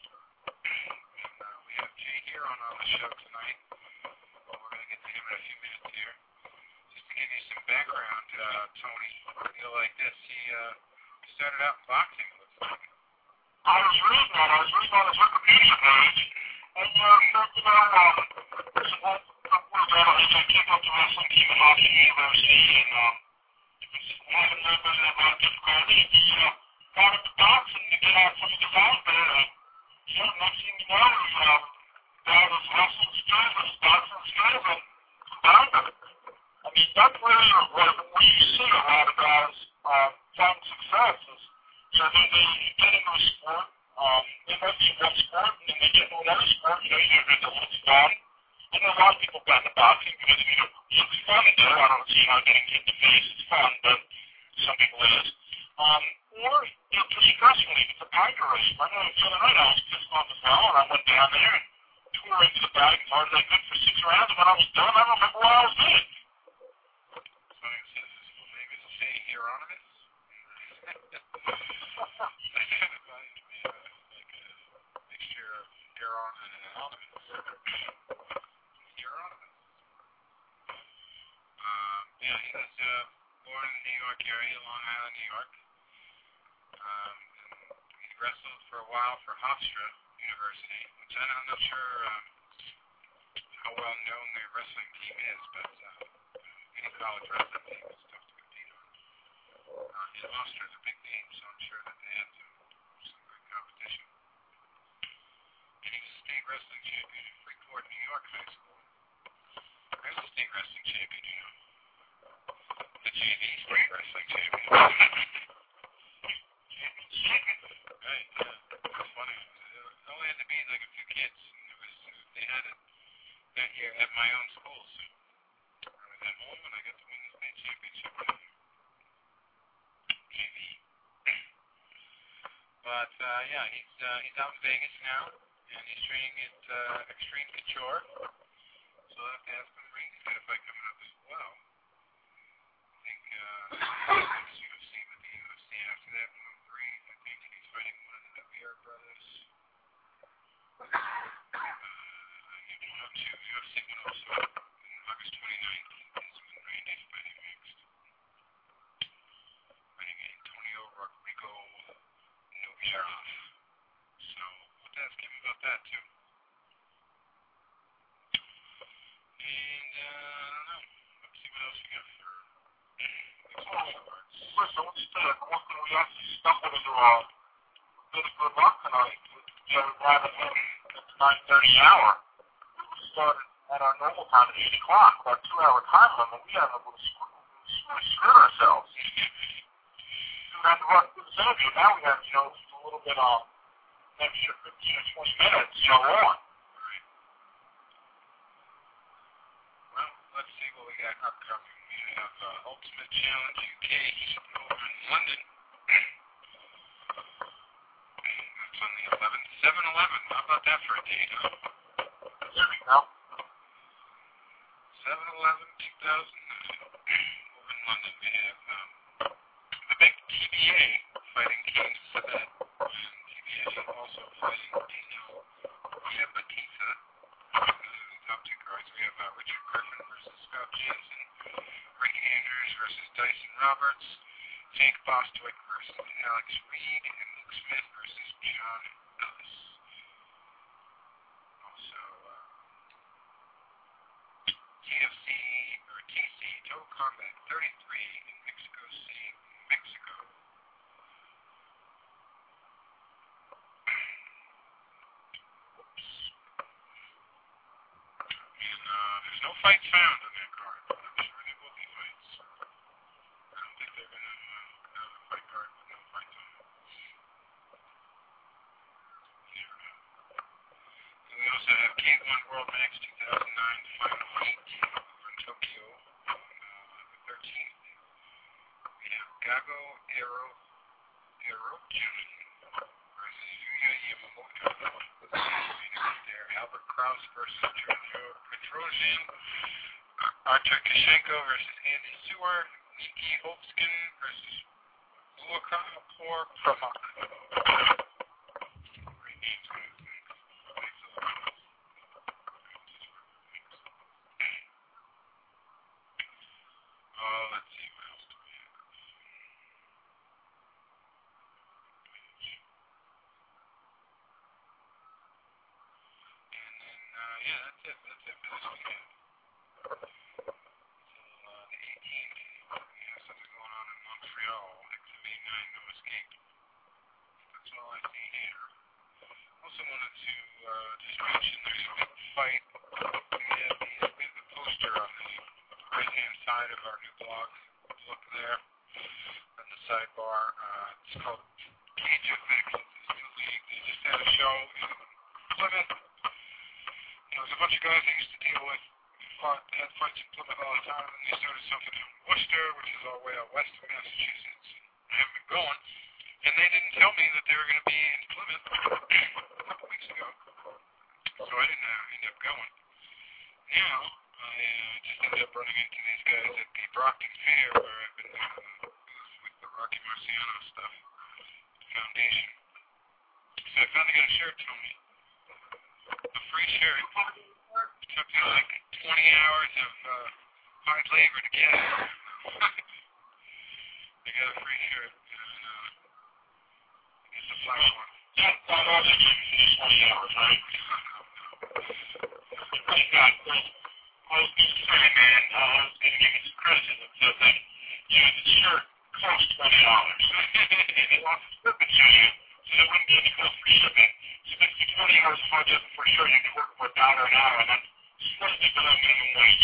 And uh, we have Jay Heron on the show tonight. Well, we're going to get to him in a few minutes here. Just to give you some background, uh, Tony, a deal like this. He uh, started out in boxing, it looks like. I was reading that. I was reading on his Wikipedia page, and uh, said, you know, um, there's a couple of guys that came up to wrestling team at Boston University, and um, was having a little bit of difficulty. He uh, got into boxing to get out some of the fight there, and so next thing you know, he um, got his wrestling skills, his boxing skills, and combined them. I mean, that's really what we see a lot of guys um, find success is, so they, they get into a sport, um, they might be one sport, and then they get into another sport, you know, either it's a little fun. I know a lot of people got into boxing because, you know, it's fun to do. I don't see how getting hit in the face is fun, but some people it is. Um, or, you know, for stress relief, it's a tiger race. I know the other night I was pissed off as hell, and I went down there and tore into the bag as hard as I could for six rounds, and when I was done, I don't remember what I was doing. Somebody says his full name is Jay Hieronymus. Identified to be a, like a mixture of Heron and Anonymous. Hieronymus. Um, yeah, he was uh, born in the New York area, Long Island, New York. Um, and he wrestled for a while for Hofstra University, which I'm not sure um, how well known their wrestling team is, but uh, any college wrestling team is tough to compete on. Uh, and Hofstra is a big name, so I'm sure that they had some, some good competition. And he's a state wrestling champion at Freeport, New York High School. There's a state wrestling champion, you know. The J V state wrestling champion. Right, yeah. It's funny. It only had to be like a few kids. And it was, they had it that year at my own school, so I was at home and I got to win the state championship that year. J V. But, uh, yeah, he's, uh, he's out in Vegas now, and he's training at uh, Extreme Couture. So I'll have to ask him when he's got a fight coming up as well. I think, uh, next U F C would be U F C after that, one oh three. I think he's fighting one of the Napier brothers. Uh, one oh two, U F C one oh two, on August twenty-ninth is when Randy's fighting next. Fighting Antonio Rodrigo Nogueira. So, we'll have to ask him about that, too. And, uh, I don't know. Let's see what else we got for mixed martial arts. Listen, let's say one thing we actually stumbled into a bit of good luck tonight. We had rather than at the nine thirty hour. We started at our normal time at eight o'clock, our two-hour time limit. We had a little screw ourselves. We had to run through the interview. Now we have, you know, just a little bit of um, extra fifteen or twenty minutes, you know, on. let's see what we got upcoming. We have uh, Ultimate Challenge U K over in London. That's on the eleventh. seven eleven. How about that for a date, huh? There we go. seven eleven two thousand nine. Over in London, we have um, the big T B A fighting King Sabat. And T B A also fighting Dino Batista. Top two cards. We have uh, Richard Griffin versus Scott Jansen, Ricky Andrews versus Dyson Roberts, Jake Bostwick versus Alex Reed, and Luke Smith versus John Ellis. Also, uh, T F C or T C Total Combat thirty-three in Mexico City, Mexico. There's no fights found on that card, but I'm sure there will be fights. I don't think they're going to uh, have a fight card with no fights on it. Never know. And we also have K one World Max two thousand nine Final eight over in Tokyo on uh, the thirteenth. We have Gago Ero Erochin versus Yuya Yamamoto. There, Albert Krause versus Giorgio Petrosian, Artur Kashenko versus Andy Sewer, Niki Holtzkin versus Ulukapur Pramak. Great names, guys. Oh, let's see, what else do we have? Uh, yeah, that's it. That's it for this weekend. Until uh, the eighteenth, we have something going on in Montreal. X M A nine, No Escape. That's all I see here. Also wanted to uh, just mention there's a big fight. We have the, we have the poster on the right-hand side of our new blog. Look there on the sidebar. Uh, it's called Cage F X. It's a new league. They just had a show in Plymouth. There was a bunch of guys I used to deal with who fought, had fights in Plymouth all the time, and they started something in Worcester, which is all the way out west of Massachusetts. I haven't been going, and they didn't tell me that they were going to be in Plymouth a couple weeks ago, so I didn't uh, end up going. Now, I uh, just ended up running into these guys at the Brockton Fair, where I've been doing the booth with the Rocky Marciano stuff, the foundation. So I finally got a shirt to me. A free shirt. It took me like twenty hours of uh, hard labor to get it. I got a free shirt, and uh, it's a black one. That, that wasn't just twenty hours, right? I got this. I was going to say, man, uh, I was going to give you some criticism for that. You know, the shirt cost twenty dollars. And it wants to ship it to you, so there wouldn't be any cost for shipping. sixty, twenty hours if I just for sure you can work for a dollar an hour, and that's supposed to be below minimum wage.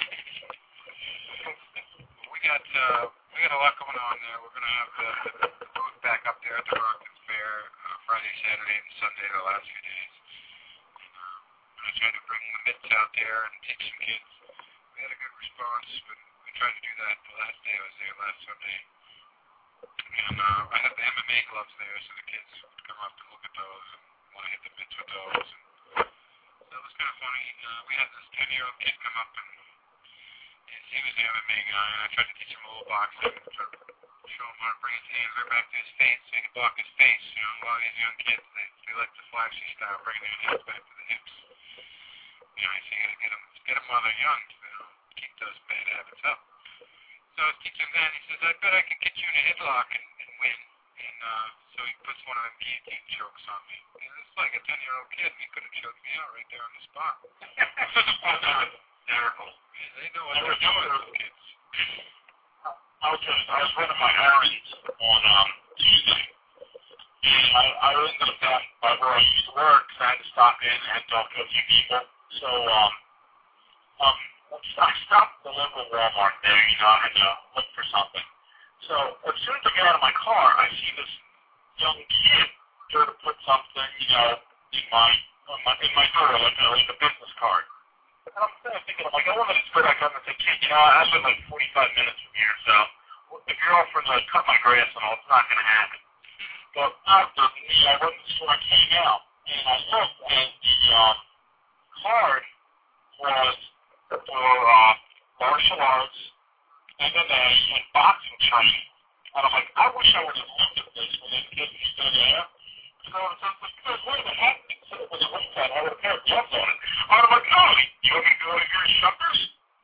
We got uh, we got a lot going on there. We're going to have the, the booth back up there at the Brockton Fair uh, Friday, Saturday, and Sunday, the last few days. Uh, I tried to bring the mitts out there and teach some kids. We had a good response, but we tried to do that the last day I was there last Sunday. And uh, I had the M M A gloves there, so the kids would come up and look at those and want to hit the mitts with those. And so it was kind of funny. Uh, we had this ten-year-old kid come up, and he was the M M A guy, and I tried to teach him a little boxing, try to show him how to bring his hands right back to his face so he could block his face. You know, a lot of these young kids, they, they like the flashy style, bringing their hands back to the hips. You know, so you got to get them, get them while they're young, so they don't keep those bad habits up. So I was teaching him that, and he says, I bet I could get you in a headlock and, and win. And uh, so he puts one of them guillotine chokes on me. And it's like a ten-year-old kid, and he could have choked me out right there on the spot. Hysterical. Yeah, they know what they're doing, those kids. I was just, I was running my errands on um, Tuesday, and I, I ended up down by where I used to work, so I had to stop in and talk to a few people. So, um, um, I stopped at the local Walmart there, you know, I had to look for something. So, as soon as I get out of my car, I see this young kid try to put something, you know, in my, in my, in my door, like a, like a business card. And I'm kind of thinking, I'm like, I wanted to spread back up and say, kid, you know, I live like forty-five minutes from here, so if you're offering to cut my grass and all, it's not going to happen. But after me, I went to the store and came out, and I looked, and the um, card was for uh, martial arts, M M A, and boxing training. And I'm like, I wish I would have looked at this when this kid was still there. So I was like, because wait a heck, it was a website, I would have pair of gloves on it. I'm like, oh, you want me to go to your instructors?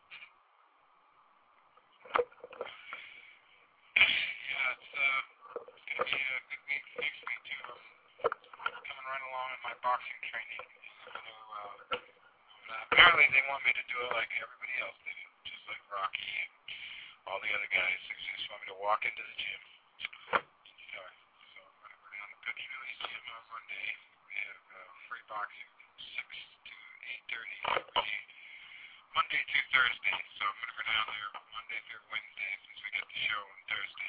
Yeah, it's, uh, it's going to be a good week next week, too. I'm coming right along in my boxing training. I'm gonna, uh, uh, apparently they want me to do it like everybody else did it, just like Rocky and all the other guys. They just want me to walk into the gym. So, so I'm going to go down to Cookie Millie's gym on Monday. We have uh, free boxing from six to eight thirty every day, Monday through Thursday. So I'm going to go down there Monday through Wednesday since we get the show on Thursday.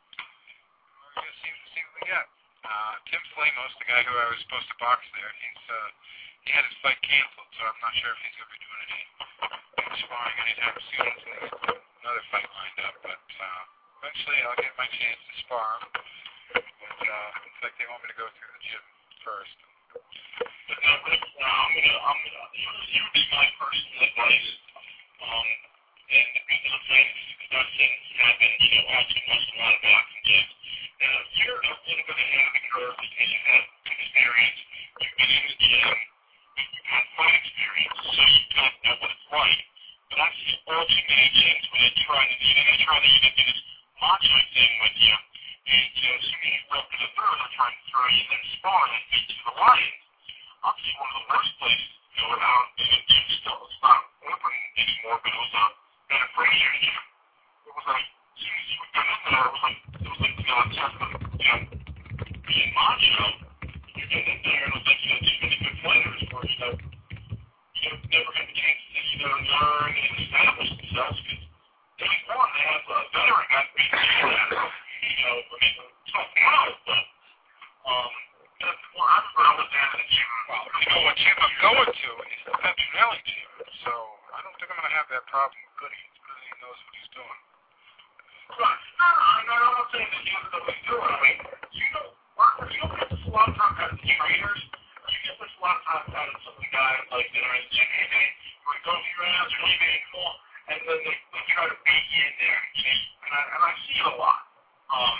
We're going to see, see what we got. Uh, Tim Flamos, the guy who I was supposed to box there, he's uh, he had his fight canceled, so I'm not sure if he's going to be doing any big sparring anytime soon until he's got another fight lined up. But uh, eventually I'll get my chance to spar him. But uh, it's like they want me to go through the gym first. But no, Rick, no, I'm gonna, I'm gonna, you would be my personal advice. Um, and the reason I'm saying this is because I've seen this happen, you know, watching watching a lot of boxing gyms. Now, you're a little bit ahead of the curve because you have experience. You've been in the gym. You've had fight experience, so you kind of know what it's like. But I see all too many gyms where they're trying to, you know, they're trying to even do this macho thing with you. And, you know, as soon as you go up to the third, they're trying to throw you in their spar and beat you to the lions. Obviously, one of the worst places to go around in a gym still. It's not open anymore, but it was a Anna Frazier gym. It was like, as soon as you would get in there, it was like, it was like, you know, just the, you know, being macho. You get in there, and it was like, you know, too many good fighters where, you know, you know, never had the chance to, you know, learn and establish themselves because they want to have a veteran guy beat the shit out of them. You know, I mean, tough out, but, um, that's, well, I remember I was down in the gym. Well, you know what gym I'm going to is the Petronelli gym, so I don't think I'm going to have that problem with Goody. Goody knows what he's doing. Right. No, no, no, I'm not saying that he doesn't know what he's doing. I mean, you know, Mark, you don't get this a lot of times out of the trainers. You get this a lot of times out of some of the guys, like, that are in the gym, and they would go through rounds, or maybe they call, and then they, they try to bait you in there, you know, and I, and I see it a lot. Um,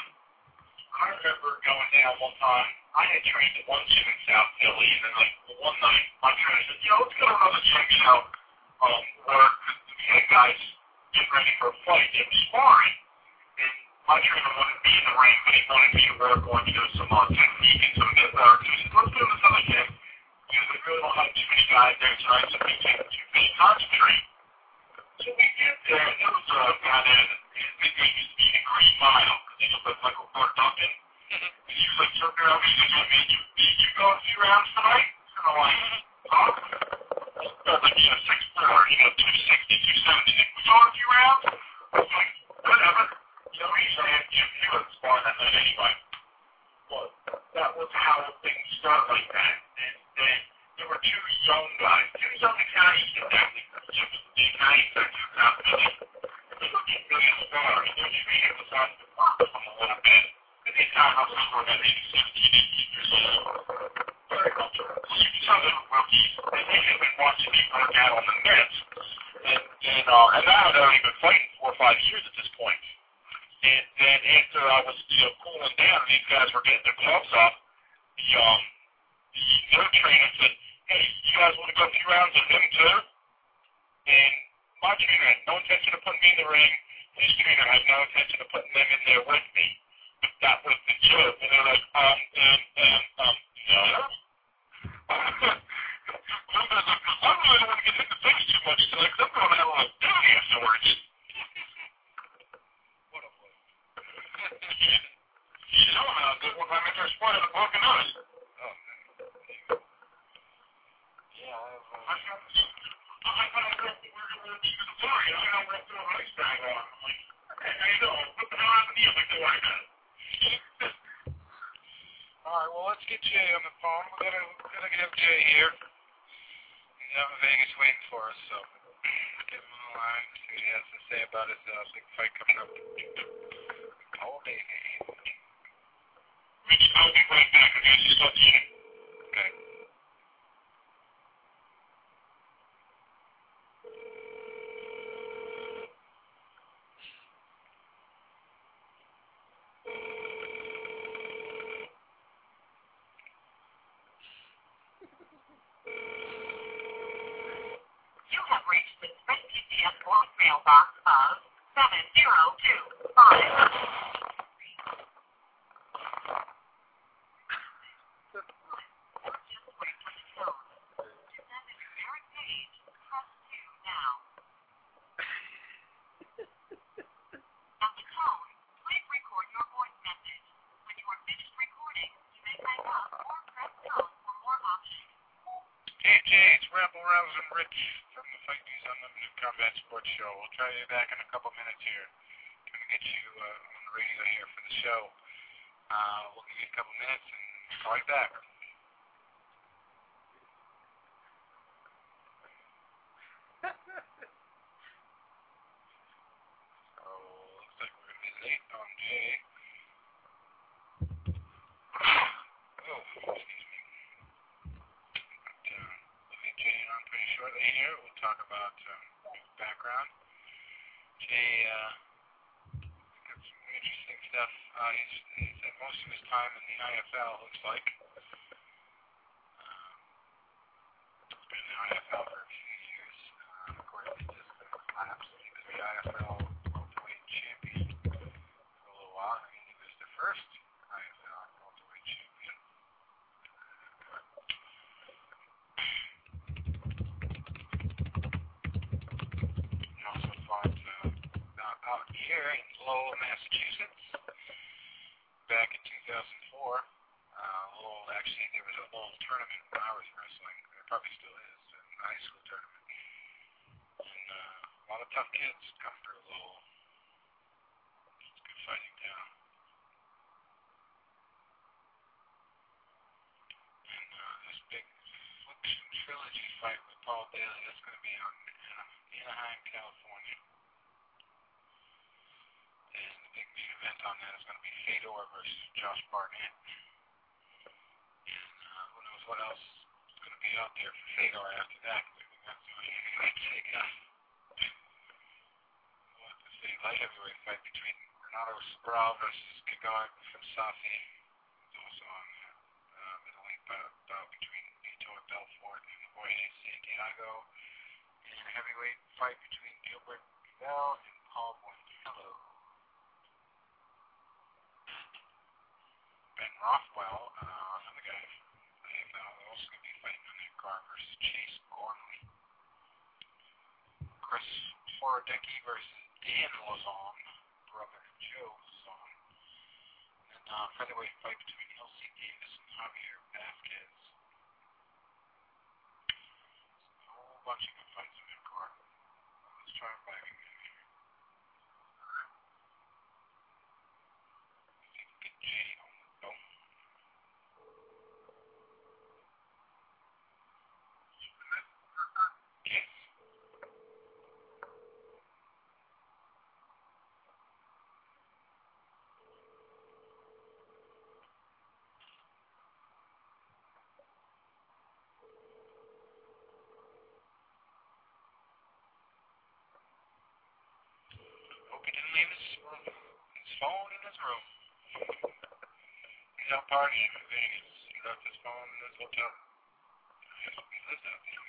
I remember going down one time. I had trained at one gym in South Philly, and then, like, one night, my trainer said, you know, let's go to another gym, you know, um, where we had guys getting ready for a fight. They were sparring, and my trainer wanted me in the ring, but he wanted me to work on, you know, some uh, technique and some good work. So he said, let's go to this other gym. You know, they really don't have too many guys there tonight, so we can't really concentrate. So we get there, and there was a guy there that his name used to be the Green Mile, because he looked like Michael Clark Duncan. And he was like, turning around me, he said, did you, did you go a few rounds tonight? And I'm like, huh? I was like, you know, six four, you know, two sixty, two seventy. We go a few rounds? I was like, whatever. You know, he's saying, you know, he wasn't sparring that night anyway. But that was how things started like that. And then there were two young guys, two young Italians in that league. The Italian section of South Philly. They were getting really sparring. They were treating the size of the box a little bit. And these guys also were about maybe seventeen, eighteen years old. Very comfortable. So you can tell they were rookies. And they had been watching me work out on the nets. And, and, uh, and I had already been fighting four or five years at this point. And then after I was, you know, cooling down and these guys were getting their gloves off, the, um, the other trainer said, hey, you guys want to go a few rounds with him too? And my trainer had no intention of putting me in the ring. His trainer had no intention of putting them in there with me. But that was the joke. And they're like, um, um, um, um, no. Some guys are like, I really don't want to get hit in the face too much tonight because I'm going to have a lot of duty afterwards. What a boy. You know how good one time after a spot had a broken nose. Oh, man. Yeah, I have, uh... I thought I thought we were going to be the story. I don't want to throw an ice bag on. I'm like, hey, how you doing? What the hell happened to you? I'm like, don't worry about it. All right, well, let's get Jay on the phone. We're gonna, we're gonna have Jay here. out in Vegas waiting for us, so give him on the line, see what he has to say about his uh, big fight coming up. All day. Rich, I'll be right back. I got to start the shit. Okay. You have reached the Sprint P C S voicemail box of seven zero two five. Just wait for the tone. To send a generic page, press two now. At the tone, please record your voice message. When you are finished recording, you may hang up or press tone for more options. Hey Jay, it's Rebel Rousing Rich from the Fight News Unlimited Combat Sports Show. We'll try you back in a couple minutes here. Trying to get you uh, on the radio here for the show. Uh, we'll give you a couple minutes and call you back. So, looks like we're going to be late on Jay. Oh, excuse me. But, uh, we'll get Jay on pretty shortly here. We'll talk about um, his background. Jay, uh, got some interesting stuff. Uh, he's, he's had most of his time in the I F L, looks like. Um, he's been in the I F L for a few years. Uh, of course, he just uh, collapsed. He was the I F L welterweight champion for a little while. I mean, he was the first I F L welterweight champion. He also fought uh, out, out here in Lowell, Massachusetts, back in two thousand four. Uh, Lowell, actually, there was a Lowell tournament when I was wrestling. There probably still is, a high school tournament. And uh, a lot of tough kids come through Lowell. It's a good fighting town. And uh, this big Affliction Trilogy fight with Paul Daly, that's going to be out in Anaheim, California. And the big main event on that is going to be Fedor versus Josh Barnett. And uh, who knows what else is going to be out there for Fedor after that, because I think that's the only heavyweight they got. We'll have to see. Light heavyweight fight between Renato Sobral versus Gegard Mousasi. There's also on that uh, middleweight bout, bout between Vitor Belfort and Jorge Santiago. And a heavyweight fight between Gilbert Bell and Paul Boitello. Ben Rothwell, uh, another guy from the A F L, also going to be fighting on that card versus Chase Gormley. Chris Horodecki versus Dan Lozon, brother Joe Lozon. And then uh, featherweight fight between L C Davis and Javier Vasquez. A whole bunch of good fights on that card. Let's try and buy him in here. See if we can get Jay on the phone. Yes. Hope he didn't leave his room, his phone in his room. He's out partying in Vegas. He left his phone in his hotel. I hope he lives out there.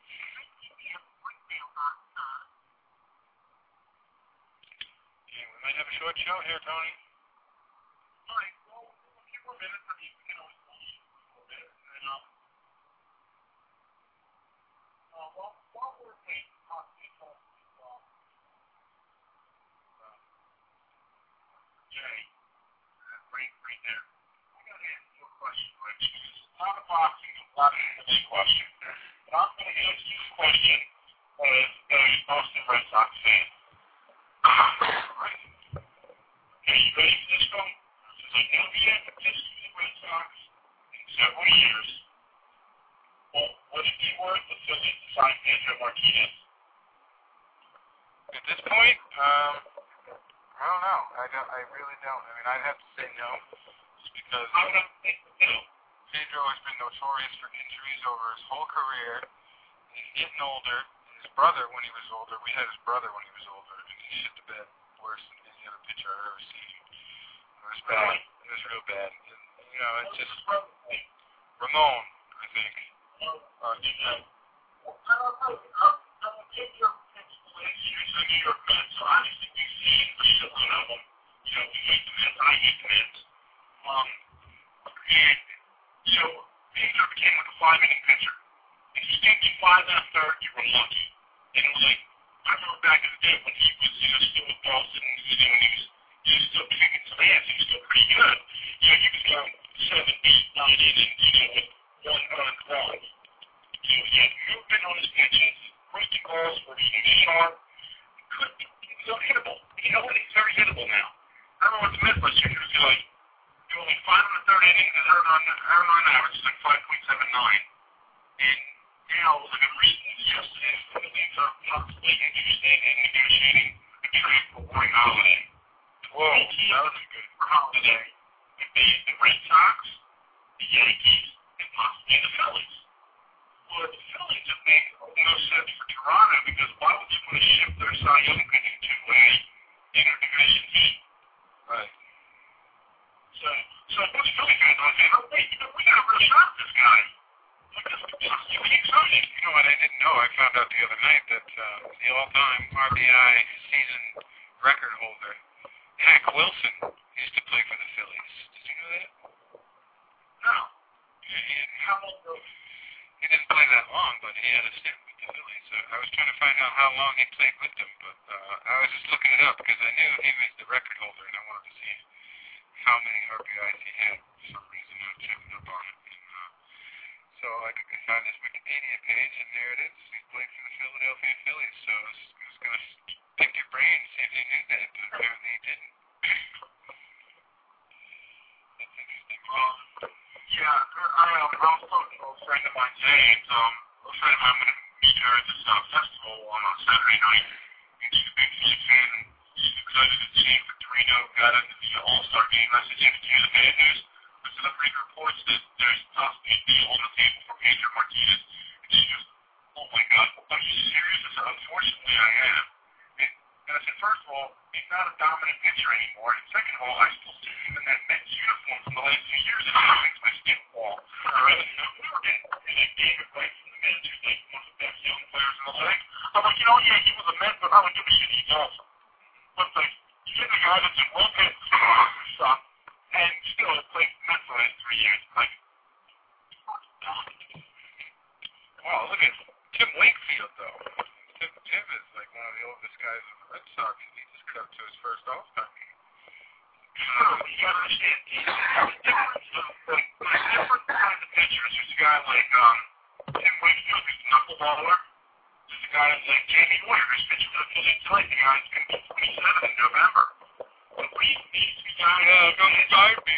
Yeah, we might have a short show here, Tony. All right, well, a few more minutes. I mean, we can always bullshit for a little bit. And then, um, uh, while, while we're waiting, talk to people, uh, uh, Jay, uh, right, right there. I'm going to ask you a question, Rich. It's not a boxing, a lot of this question. But I'm going to ask you a question as a Boston Red Sox fan. Right. Okay, you ready for this one? Since I know you haven't pitched for the Red Sox in several years, well, what would it be worth the Phillies to sign Pedro Martinez? At this point, um, I don't know. I don't. I really don't. I mean, I'd have to say no, just because I would have to think no. Pedro has been notorious for injuries over his whole career. He's getting older. His brother, when he was older, we had his brother when he was older, and he shit the bed worse than any other pitcher I've ever seen. It was bad. It was real bad. And, you know, it's just Ramon, I think. Uh, The New York Mets, so obviously we've seen a shitload of them. You know, we hate the Mets, I hate the Mets. Um, and so Pedro became like a five-inning pitcher. If you didn't get five and a third, you were lucky. And it was like, I remember back in the day when he was, you know, still with Boston, and he was, you know, he was, he was still kicking some ass, he was still pretty good. You know, he was going seven, eight, nine innings, you know, with one earned run. So he had movement on his pitches, breaking balls were, you know, sharp. Could be, he's unhittable. You know what? He's very hittable now. I remember what the Mets last year, he was like, you only five and a third innings, and earned on, earned on average is like five point seven nine. And now, look at reasons yesterday, the Phillies are possibly interested in negotiating a trade for Roy Halladay. Whoa, that would be good. For Halladay. If they use the Red Sox, the Yankees, and possibly the Phillies. Well, the Phillies have made no sense for Toronto because why would they want to ship their Cy Young pitching to a interdivision team? Right. So, so most Philly fans are saying, oh, wait, you know, we got a real shot at this guy. Look, this is possibly be exciting. You know what I didn't know? I found out the other night that uh, the all-time R B I season record holder, Hank Wilson, used to play for the Phillies. Did you know that? No. Yeah, he, had, How long ago? he didn't play that long, but he had a stint with the Phillies. So I was trying to find out how long he played with them, but uh, I was just looking it up because I knew he was the record holder, and I wanted to see how many R B Is he had for some reason. I was checking up on it. And, uh, so I could find his Wikipedia page, and there it is. He played for the Philadelphia Phillies, so I was, I was going to pick your brain and see if you knew that, but apparently he didn't. That's interesting. Um, yeah, I, um, I was talking to a friend of mine, James. Um, a friend of mine, I'm going to meet her at this uh, festival on uh, Saturday night. And she's a big Philly fan, and she's excited that James Victorino got into the uh, All-Star game. I said, James, do you hear the bad news? I said, I'm reading reports that there's possibly a deal on the table for Pedro Martinez. And she goes, oh my God, are you serious? I said, unfortunately, I am. And, and I said, first of all, he's not a dominant pitcher anymore. And second of all, I still see him in that Mets uniform from the last few years, and it makes my skin fall. I rather know Morgan. And then David Wright from the Mets, who's like one of the best young players in the league. I'm like, you know, yeah, he was a Met, but I would give a shit he's awesome. But like, you get the guy that's in one pit, stuff, and still has played Mets for the last three years. Like, Wow, look at Tim Wakefield, though. Tim, Tim is like one of the oldest guys in the Red Sox, and he just cut up to his first All-Star game. sure, you gotta understand, he's different. So, like, there's different kinds of pitchers. There's a guy like, um, Tim Wakefield, who's a knuckleballer. There's a guy like Jamie Moyer, who's pitching for the Phillies tonight. The guy's going to be twenty-seven in November. So these, these two guys... Yeah, go beside me.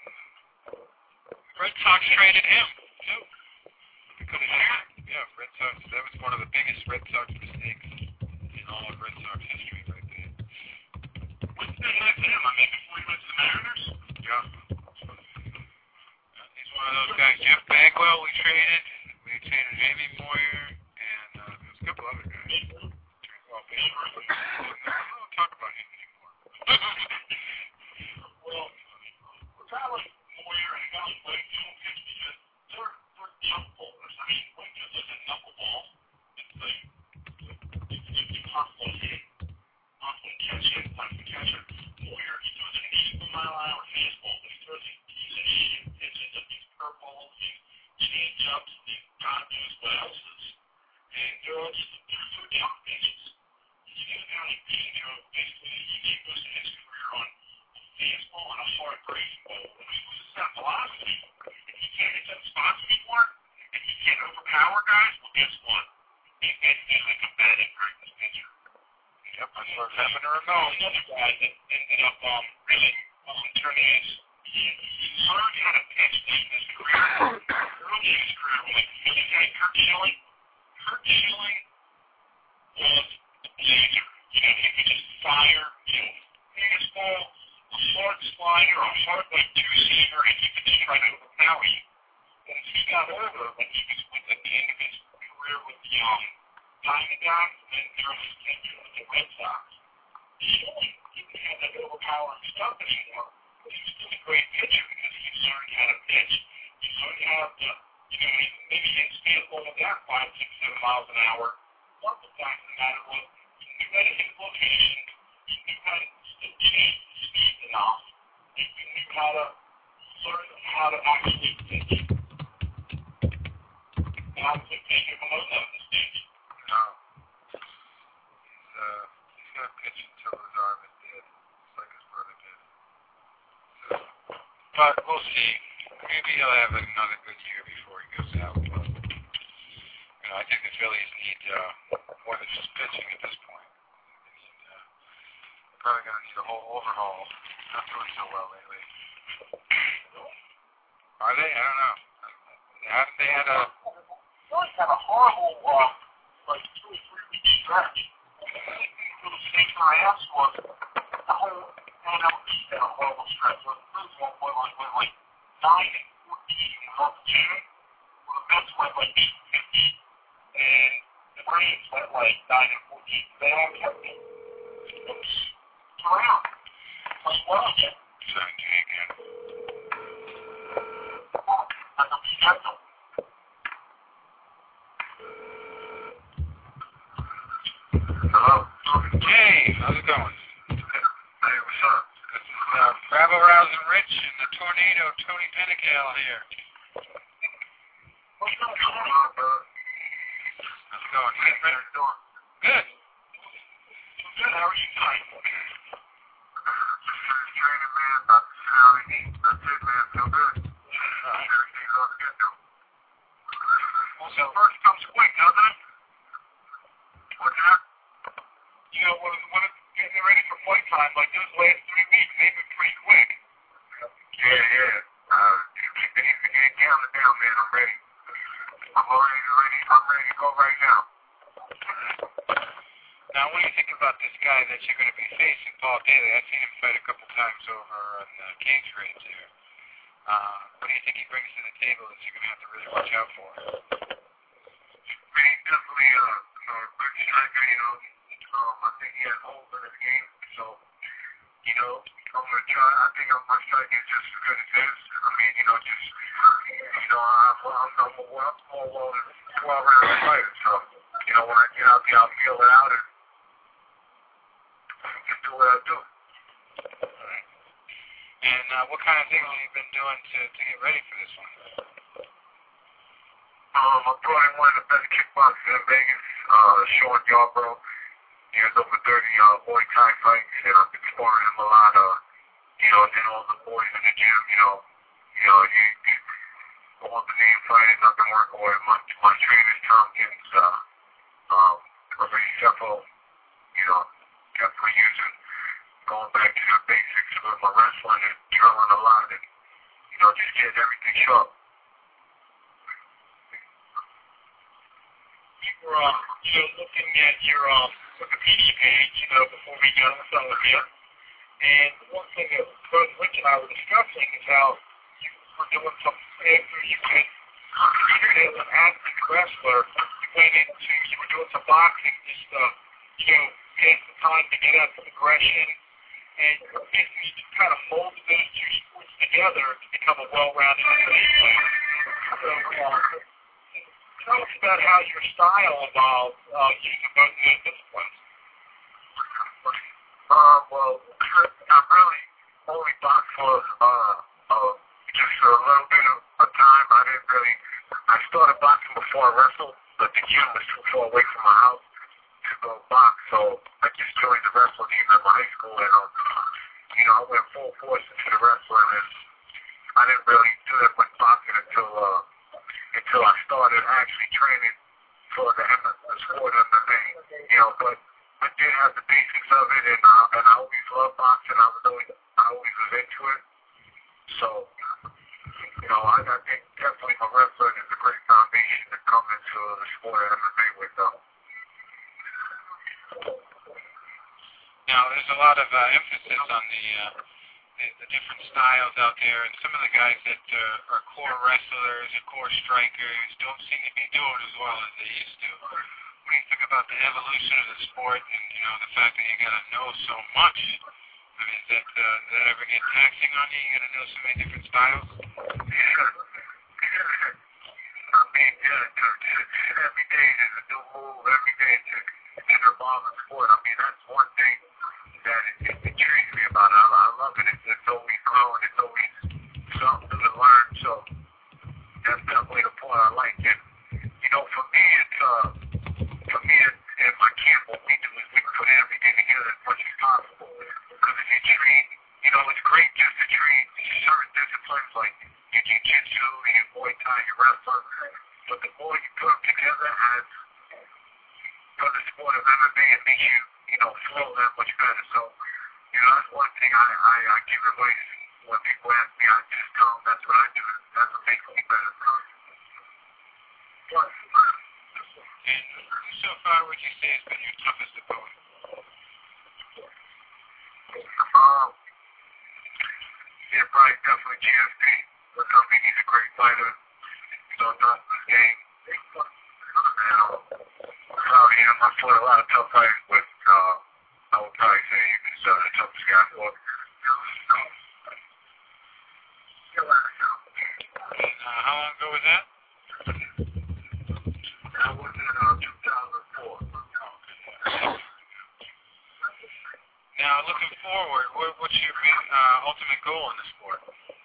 Red Sox traded him, too. Because, yeah, Red Sox, that was one of the biggest Red Sox mistakes in all of Red Sox history right there. What's the name of him? I mean, before he went to the Mariners? Yeah. He's one of those guys. Jeff Bagwell, we traded. We traded Jamie Moyer, and uh, there was a couple other guys. Well, Baber. I don't talk about him anymore. Well, a guy like Moyer and a guy like Blake, you don't pitch because they're, they're jump bowlers. I mean, Blake just does a knuckleball. It's like, it's, it's impossible to hit. Impossible to catch him, like the catcher. Moyer, he throws an eighty mile an hour fastball, but he throws a, he's an Asian pitches up these curveballs and change ups and God knows what else is. And they're all just, they're so jump pitches. You get a guy like Pedro, basically, he goes to his career on a fastball and a hard breaking ball. When he loses that velocity, if he can't hit that spots anymore, and he can't overpower guys, well, guess what? It, it, it's like a bad practice pitcher. Yep, that's what happened to No, Ramon. another guy that ended up um, really um, turning his, he, he learned how to pitch late in his career. Early in his career, remember like the Philly guy, Kurt Schilling. Kurt Schilling was the blazer. You know, he could just fire, you know, fastball, a hard slider, a hard like two-seamer, and he could just try to overpower you. But as he got older, when he was with at the end of his career with the um, Diamondbacks and during his tenure with the Red Sox, Schilling didn't have that overpowering stuff anymore. But he was still a great pitcher because he learned how to pitch. He learned how to, you know, maybe hit fastball at that five, six, seven miles an hour. But the fact of the matter was, he knew how to hit location, he knew how to still change the speed enough, and he knew how to learn how to actually pitch. And I was a pitcher below that at this stage. No. He's, uh, he's going to pitch until his arm is dead, just like his brother did. So, but we'll see. Maybe he'll have another good year before he goes out. But, you know, I think the Phillies need uh, more than just pitching at this point. They need, uh, they're probably going to need a whole overhaul. Not doing so well lately. Are they? I don't know. Haven't they had a... The Phillies had a horrible, uh, like, two or three week stretch. The mistake I asked was the whole N L East had a horrible stretch. So the Phillies went, went, went, went like nine and fourteen in the month of June. Well, the Mets went like eight and fifteen. And the Braves went like nine and fourteen. They all kept it. Oops. It's around. Play well again. seventeen again. Come on. Let them schedule. Hello? Hey, how's it going? Hey, what's up? This is uh, Bravo Rousing Rich and the Tornado, Tony Pennicale here. What's going on, brother? How's it going? You getting ready to do it? Good. Good. How are you tonight? Just training, man. About to sit down and eat. That's it, man. Feel good. All right. Everything's on schedule. Well, so first comes quick, doesn't it? What's that? You know, when, when it's getting ready for flight time, like those last three weeks, they've been pretty quick. Yeah, yeah. Uh, if you can count it down, man, I'm ready. I'm already ready. I'm ready to go right now. Now, what do you think about this guy that you're going to be facing, Paul Daly? I've seen him fight a couple times over on uh, cage range here. Uh, what do you think he brings to the table that you're going to have to really watch out for? He's definitely uh, a good striker, you know. Um, I think he has holes in his game. So, you know, I'm going to try. I think I'm going to try to get just as good as his. I mean, you know, just, you know, I'm, I'm, I'm a well, more well, well-rounded fighter. So, you know, when I get out there, I'll feel it out and just do what I do. All right. And uh, what kind of things have you been doing to, to get ready for this one? Um, I'm doing one of the best kickboxers in Vegas, uh, Sean Yarbrough. He has over thirty uh, Muay Thai fights, and I've been sparring him a lot. Uh, you know, and then all the boys in the gym, you know, you know, you, you, all the name fighters I've been working with. My my trainers, Tompkins, uh, um, Ray Cepho, you know, definitely using, going back to the basics with my wrestling and drilling a lot, and you know, just getting everything sharp. We were, uh, you know, looking at your um, Wikipedia page, you know, before we got on the phone with you. And one thing that both Rich and I were discussing is how you were doing some, after you had recruited as an active wrestler, you went into, you were doing some boxing, just, uh, you know, pass the time to get out some aggression. And basically you just kind of molded those two sports together to become a well-rounded M M A player. So, uh, tell us about how your style evolved uh, using both of those disciplines. Uh, well, I really only boxed for uh, uh, just a little bit of a time. I didn't really, I started boxing before I wrestled, but the gym was too far away from my house to go box, so I just joined the wrestling team in my high school, and, um, you know, I went full force into the wrestling, and I didn't really do that much boxing until, uh, until I started actually training for the, the sport M M A, you know, but I did have the basics of it, and, uh, and I always loved boxing. I was always, I always was into it. So, you know, I, I think definitely my wrestling is a great foundation. the sport of M M A with, though. Now, there's a lot of uh, emphasis on the, uh, the the different styles out there, and some of the guys that uh, are core wrestlers and core strikers don't seem to be doing as well as they used to. When you think about the evolution of the sport and, you know, the fact that you got to know so much, I mean, is that, uh, does that ever get taxing on you? You got to know so many different styles? Yeah. I mean, yeah, every day is a new move. Every day is an evolving sport. I mean, that's one thing that it, it intrigues me about it. I, I love it. It's, it's always growing. It's always something to learn. So that's definitely the point I like. And, you know, for me, it's, uh, for me and, and my camp, what we do is we put everything together as much as possible. Because if you train, you know, it's great just to train certain disciplines like your jiu-jitsu, your Muay Thai, your wrestling. But the more you put them together as for the sport of M M A, it makes you, you know, flow that much better. So, you know, that's one thing I, I, I give advice when people ask me. I just tell them that's what I do. That's what makes me better. And so far, would you say has been your toughest opponent? Um, yeah, probably definitely G S P. I mean, he's a great fighter. He's on top of his game. And, um, probably him. I fought a lot of tough fights, but uh, I would probably say he's uh, the toughest guy I fought. And uh, how long ago was that? That was in uh, two thousand four. Now, looking forward, what, what's your big, uh, ultimate goal in the sport?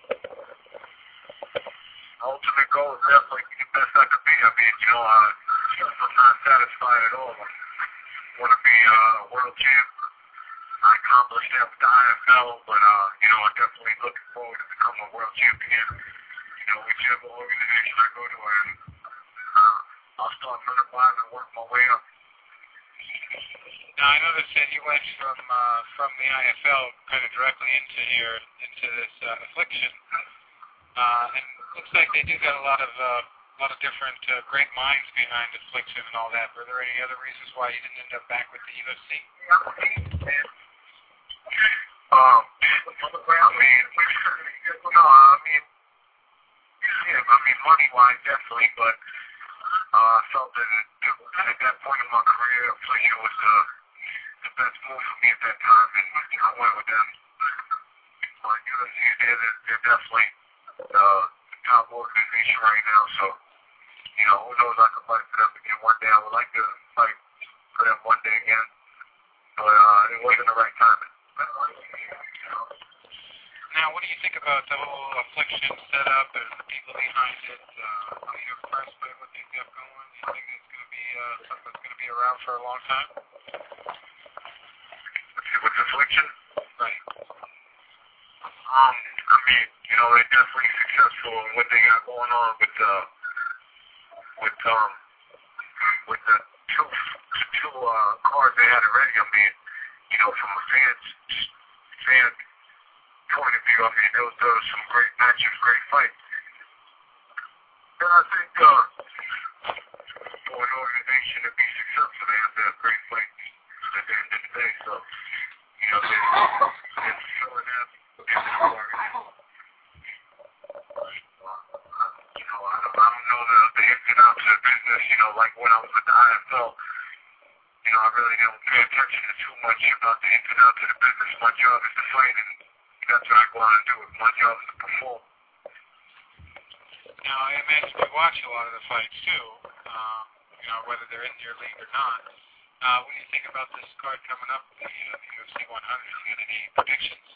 Ultimate goal is definitely be the best I could be. I mean, you know, uh, I'm not satisfied at all. I want to be a uh, world champ. I accomplished that with the I F L, but, uh, you know, I'm definitely looking forward to become a world champion. You know, whichever organization I go to, and uh, I'll start from the bottom and work my way up. Now, I noticed that you went from uh, from the I F L kind of directly into your into this uh, affliction, uh, and looks like they do got a lot of uh, a lot of different uh, great minds behind affliction and all that. Were there any other reasons why you didn't end up back with the U F C? Um, I mean, no, I mean, yeah, I mean, money-wise, definitely, but uh, I felt that it, at that point in my career, affliction was the the best move for me at that time, and I went with them. But U F C, they're, they're definitely uh, the top organization right now, so, you know, who knows, I could fight for them again one day. I would like to fight for them one day again, but uh, it wasn't the right time. Now, what do you think about the whole affliction setup and the people behind it? Uh, are you impressed by what they've got going? Do you think it's going to be uh, something that's going to be around for a long time? With affliction? Right. Um, I mean, you know, they're definitely successful in what they got going on with uh, with um, with the two two uh, cards they had already. I mean, you know, from a fan's fan point of view, I mean, there was, there was some great matches, great fights. And I think uh, for an organization to be successful, they have to have great fights at the end of the day. So, you know, they're, they're filling out in that organization. You know, I don't, I don't know the, the ins and outs of the business, you know, like when I was with the I F L. You know, I really don't pay attention to too much about the ins and outs of the business. My job is to fight, and that's what I go on and do. My job is to perform. Now, I imagine you watch a lot of the fights, too, um, you know, whether they're in your league or not. Uh, what do you think about this card coming up, the, uh, the U F C one hundred? You got any predictions?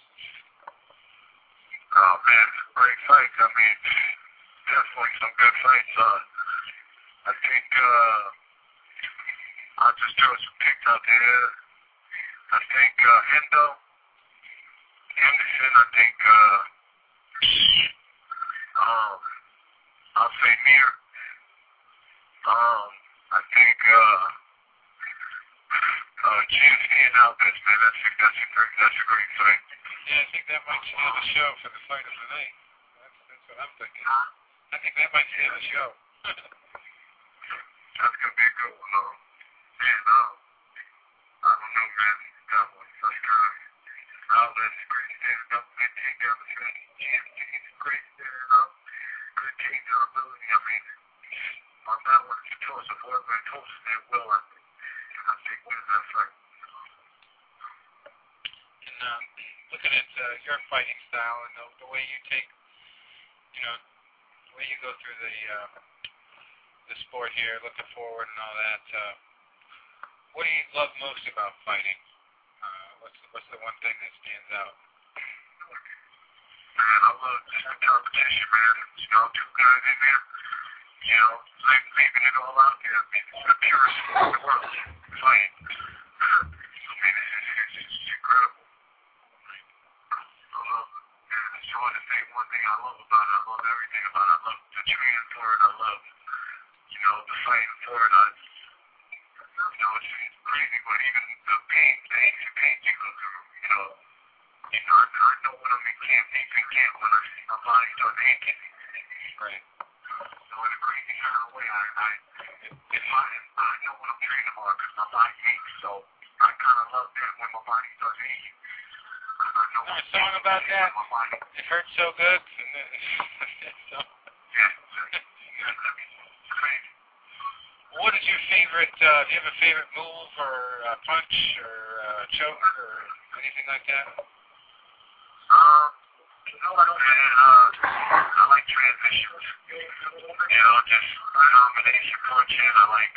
Oh, man, great fights. I mean, definitely some good fights. Uh, I think, uh, I'll just throw some picks out there. I think, uh, Hendo, Henderson, I think, uh, um, I'll say Mir. Um, I think, uh, uh, G S P and Alves, man, that's a, that's a great, that's a great fight. Yeah, I think that might steal the show for the fight of the night. That's, that's what I'm thinking. I think that might steal the show. That's gonna be a good one, though. Man, um, I don't know, man. That was such kind of outlet. It's great standing up. Good takedown defense. G M T is great standing up. Good takedown ability. I mean, on that one, it's a choice of whoever I told you they will. I think I think wins that fight. And uh, looking at uh, your fighting style and the, the way you take, you know, the way you go through the uh, the sport here, looking forward and all that. Uh, what do you love most about fighting? Uh, what's the, what's the one thing that stands out? Man, I love just the competition, man. You know, two guys in there, you know, like leaving it all out there. I mean, it's the purest sport in the world. Fighting. I mean, it's, it's, it's just incredible. I love it. And it's hard to say one thing I love about it. I love everything about it. I love the training for it. I love, you know, the fighting for it. I, you know, it's, it's crazy, but even the pain, the aches and pains you go through, you know, you know, I, I know when I'm in camp, deep in camp, when I see my body start aching. Right. So in a crazy kind of way, I, I, if I, I know when I'm training hard because my body aches, so I kind of love that when my body starts aching. Because I know There's a song about that. my body. It hurts so good. And then, so. Yeah, yeah, crazy. What is your favorite, uh, do you have a favorite move or uh, punch or uh, choke or anything like that? Um, no, I don't have, uh, I like transitions. You know, just combination punching. I like,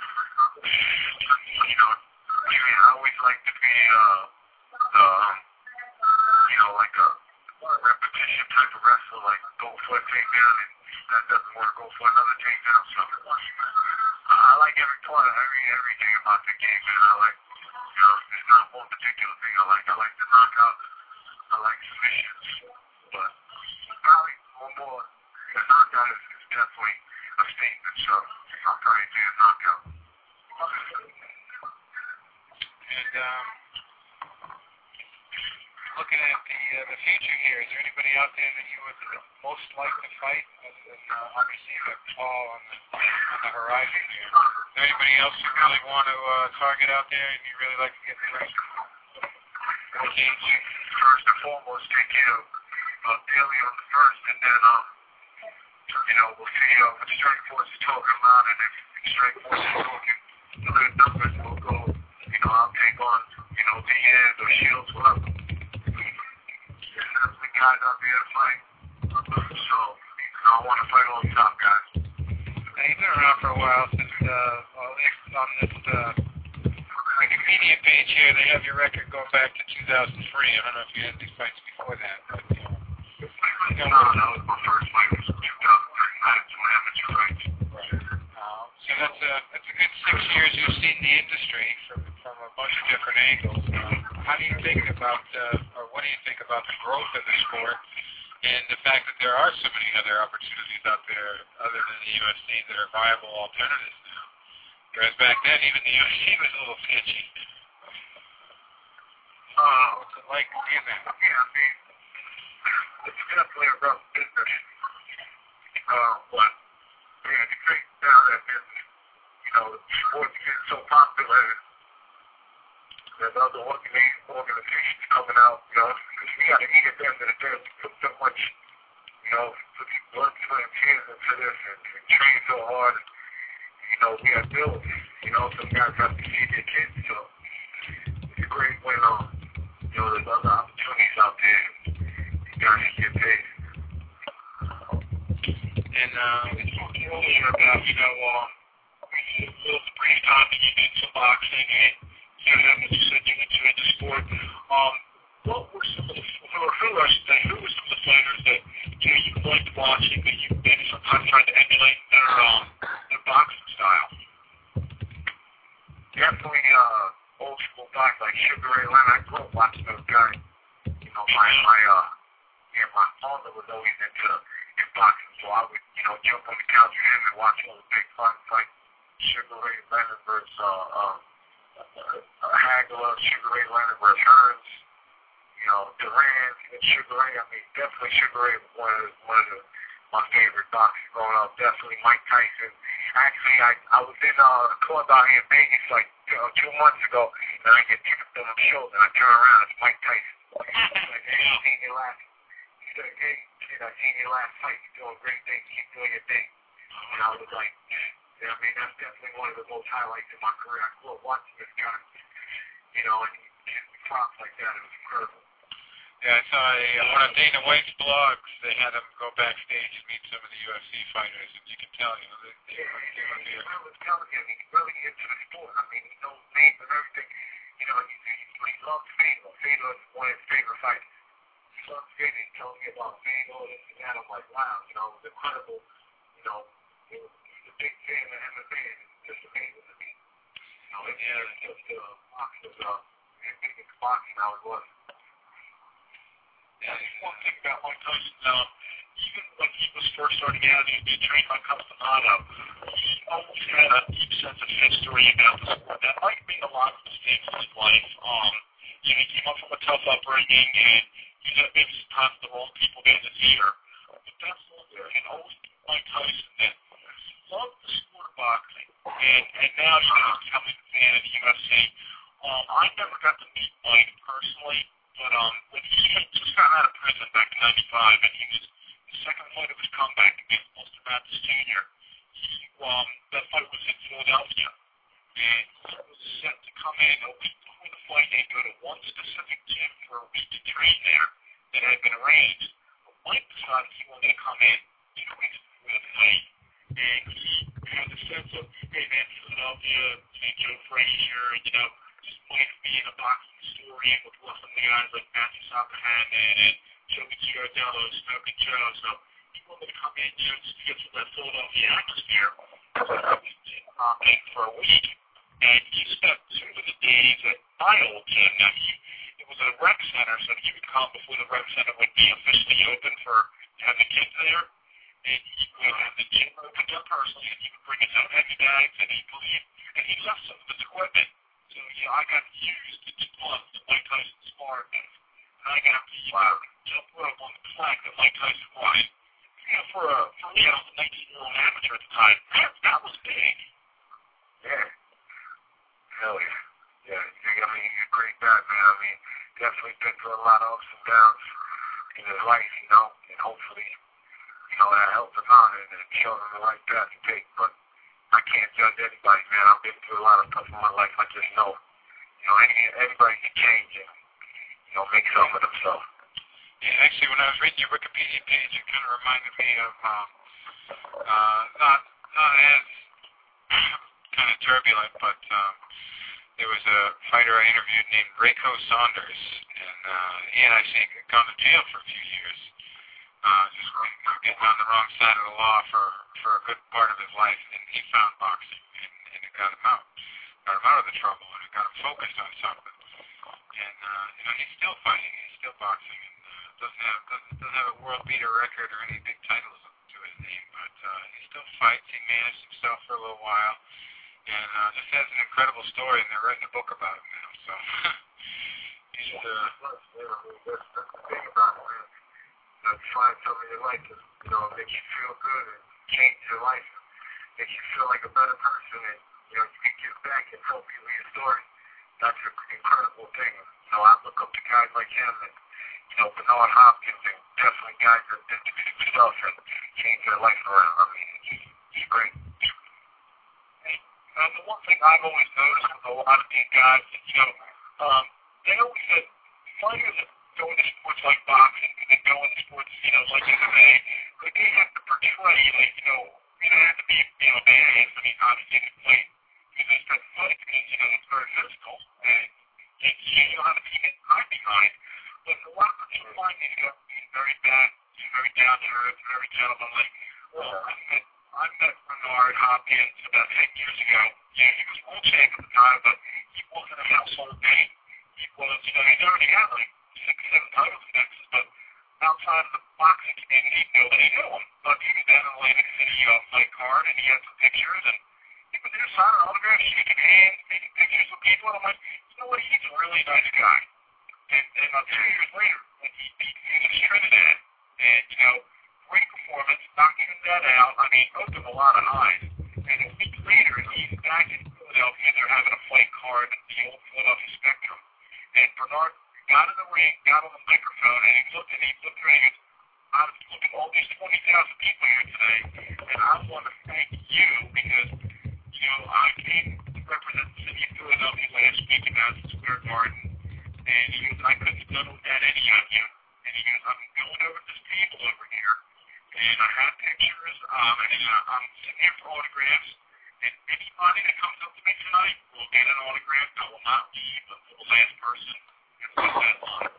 you know, I always like to be, uh, the, um, you know, like a repetition type of wrestler, like go for a takedown and that doesn't work, go for another takedown. So, I like every part of every, everything about the game, man. I like, you know, there's not one particular thing I like. I like the knockouts. I like submissions, but probably one more. The knockout is, is definitely a statement, so I'll probably say a knockout. And um, looking at the uh, the future here, is there anybody out there that you would most like to fight? Other than uh, obviously you have Paul on the on the horizon here. Is there anybody else you really want to uh, target out there, and you really like to get in the ring? Okay, first and foremost, take care of uh, Daly on the first, and then, um, you know, we'll see uh, what Strike Force is talking about, and if Strike Force is talking good numbers, we'll go, you know, I'll take on, you know, Diaz or Shields, whatever. There's definitely guys out there to fight, so I want to fight all the top guys. Now, you've been around for a while since, uh, well, at least on this, uh, Wikipedia page here, they have your record going back to two thousand three. I don't know if you had these fights before that, but, uh, you know, no, that was my first fight, was two thousand three. I had some amateur fights. Right. Uh, so that's a, that's a good six years you've seen the industry from, from a bunch of different angles. Uh, how do you think about, uh, or what do you think about the growth of the sport and the fact that there are so many other opportunities out there other than the U F C that are viable alternatives now? Whereas back then, even the U F C was a little sketchy. Uh, What's it like being there? Yeah, I mean, it's definitely a rough business. Uh, but, yeah, to take down that business, you know, sports getting so popular, there's other organi- organizations coming out, you know, because we got to eat at the end of the day. We put so much, you know, put blood, sweat, and tears into this and, and train so hard. And, you know, we have bills. You know, some guys have to feed their kids, so it's great when, um, you know, there's other opportunities out there. You guys can get paid. And, uh, we talked earlier about, you know, um, a little brief time that you did some boxing and, you know, what you said you enjoyed the sport. Um, what were some of the, or who are who were some of the fighters that, you know, you liked watching that you maybe sometimes tried to emulate their, um, their boxing style? Definitely, uh, old school boxing like Sugar Ray Leonard. I grew up watching those guys. You know, my, my, uh, yeah, my father was always into in boxing, so I would, you know, jump on the couch with him and watch all the big fights like Sugar Ray Leonard versus, uh, uh, uh, Hagler, Sugar Ray Leonard versus Hearns, you know, Duran, and Sugar Ray. I mean, definitely Sugar Ray was one of, one of the, my favorite boxers growing up. Definitely Mike Tyson. Actually, I I was in uh, a club out here in Vegas like uh, two months ago, and I get tapped on the shoulder, and I turn around, it's Mike Tyson. He's like, hey, I seen you last. He's like, hey, kid, I seen you last fight. You're doing great things. Keep doing your thing. And I was like, yeah, I mean, that's definitely one of the most highlights in my career. I grew up watching this guy, you know, and he gives me props like that. It was incredible. Yeah, I saw a, uh, one of Dana White's blogs. They had him go backstage and meet some of the U F C fighters, and you can tell, you know, they, they, Yeah, they were yeah, there. I was telling you, he's really into the sport. I mean, he knows names and everything. You know, he, he, he loves Fedor. Fedor is one of his favorite fighters. He loves Fedor. He's telling me about Fedor, this and that. I'm like, wow, you know, it was incredible. You know, he was, he was a big fan of M M A, and it's just amazing to me. You know, it's yeah. just uh, boxing, uh, big boxing how it was. Yeah, one thing about Mike Tyson, um, even when he was first starting out, he was trained by Castanado. He always had a deep sense of history about the sport. That might mean a lot of mistakes in his life. Um, you know, he came up from a tough upbringing, and he's had maybe some times the wrong people getting his ear. But that's one thing, and always Mike Tyson that he loved the sport of boxing, and and now you know he's becoming a fan of the U F C. Um, I never got to meet Mike personally. But um, when he had just gotten out of prison back in ninety-five, and he was the second fight of his comeback against Buster Mathis Junior, he, um, that fight was in Philadelphia, and he was set to come in a week before the fight and go to one specific gym for a week to train there that had been arranged. But Mike decided he wanted to come in two weeks before the fight, and he had the sense of, hey man, Philadelphia, Saint Joe Frazier, you know, just might be in a boxing story with some of the guys like Matthew Sakahan and Joey Giardello, Smoking Joe. So he wanted to come in, you know, just to get some of that Philadelphia atmosphere. So I was uh, in for a week, and he spent two of the days at my old gym. Now, he, it was a rec center, so he would come before the rec center would be officially open for to have the kids there. And he would have the gym opened up personally, and he would bring his own heavy bags, and he'd leave, and he left some of his equipment. So, you know, I got used to two months that Mike Tyson sparred with. And I got to, you know, jump rope on the flag that Mike Tyson won. You know, for, a, for me, I was a nineteen-year-old amateur at the time. That, that was big. Yeah. Hell yeah. Yeah, I mean, he's a great guy, man. I mean, definitely been through a lot of ups and downs in his life, you know, and hopefully, you know, that helped him out and, and showed him the right path to take. But I can't judge anybody, man. I've been through a lot of stuff in my life. I just know, you know, any, anybody can change and, you know, make something of themselves. Yeah, actually, when I was reading your Wikipedia page, it kind of reminded me of, um, uh, not, not as kind of turbulent, but um, there was a fighter I interviewed named Rayco Saunders, and uh, he had actually gone to jail for a few years. Uh, just getting on the wrong side of the law for, for a good part of his life, and he found boxing, and, and it got him out, got him out of the trouble, and it got him focused on something. And uh, you know, he's still fighting, he's still boxing, and uh, doesn't have doesn't, doesn't have a world beater record or any big titles to his name, but uh, he still fights. He managed himself for a little while, and uh, just has an incredible story, and they're writing a book about him now. So he's uh, yeah, I mean, that's, that's the thing about it, man. You know, you find something in your life that, you know, makes you feel good and change your life, makes you feel like a better person, and, you know, you can give back and tell people your story. That's an incredible thing. You know, I look up to guys like him and, you know, Bernard Hopkins and definitely guys that did the good stuff and changed their life around. I mean, it's, it's great. And uh, the one thing I've always noticed with a lot of these guys, you know, um, they always said fighters that go into sports like boxing, that go into sports, you know, like M M A, like they have to portray, like, you know, you don't have to be, you know, badass. I mean, obviously they play through this type of fight because, you know, it's very physical, and, and you, know, you don't have a team hide behind. But a lot of people find these guys being very bad, very down to earth, very gentlemanly. Well, I met, I met Bernard Hopkins about ten years ago. Yeah, he was world champ at the time, but he wasn't a household name. He was, you know, he's already got like six, seven titles in Texas, but outside of the boxing community, nobody knew him. But he was down in Atlantic City uh, fight card, and he had some pictures, and he was there signing autographs, shaking hands, taking pictures with people, and I'm like, you know what, he's a really nice guy. And, and uh, two years later, when he beat Felix Trinidad, and, you know, great performance, knocking that out. I mean, opened a lot of eyes. And it Bernard got in the ring, got on the microphone, and he looked and he looked around. He goes, I'm looking at all these twenty thousand people here today, and I want to thank you because, you know, I came to represent the city of Philadelphia last week in Madison Square Garden, and he goes, I couldn't have done it without any of you. And he goes, I'm going over this table over here, and I have pictures, um, and uh, I'm sitting here for autographs, and anybody that comes up to me tonight will get an autograph. I will not leave until the last person gets on that line.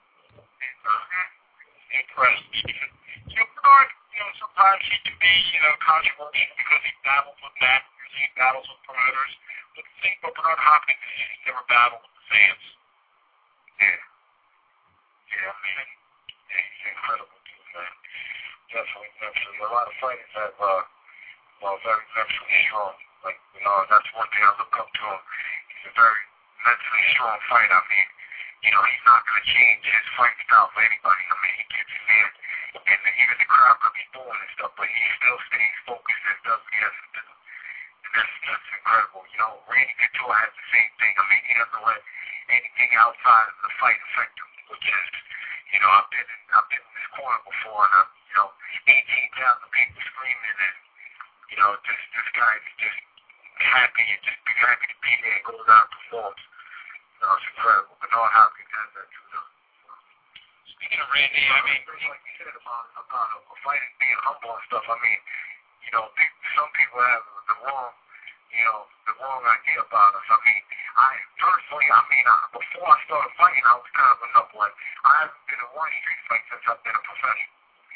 And uh, impressed me. You know, Bernard, you know, sometimes he can be, you know, controversial because he battles with managers, he battles with promoters. But the thing about Bernard Hopkins is he's never battled with the fans. Yeah. Yeah, man. Yeah, he's incredible, too, man. Definitely, definitely. A lot of fighters have, uh, well, very mentally strong. Like, you know, that's one thing I look up to him. He's a very mentally strong fighter. I mean, you know, he's not going to change his fight style for anybody. I mean, he gets in there, and then even the crowd could be booing and stuff, but he still stays focused and does what he has to do. And that's, that's incredible. You know, Randy Couture has the same thing. I mean, he doesn't let anything outside of the fight affect him, which is, you know, I've been in, I've been in this corner before, and I'm, you know, eighteen thousand people screaming, and, you know, this, this guy is just happy and just be happy to be there and goes out and performs. You know, it's incredible. Bernard Hopkins has that too, though. Speaking of Randy, I mean, like you said about, about a fighting being humble and stuff, I mean, you know, some people have the wrong, you know, the wrong idea about us. I mean, I personally, I mean, I, before I started fighting, I was kind of a knucklehead. I haven't been in one street fight since I've been a professional.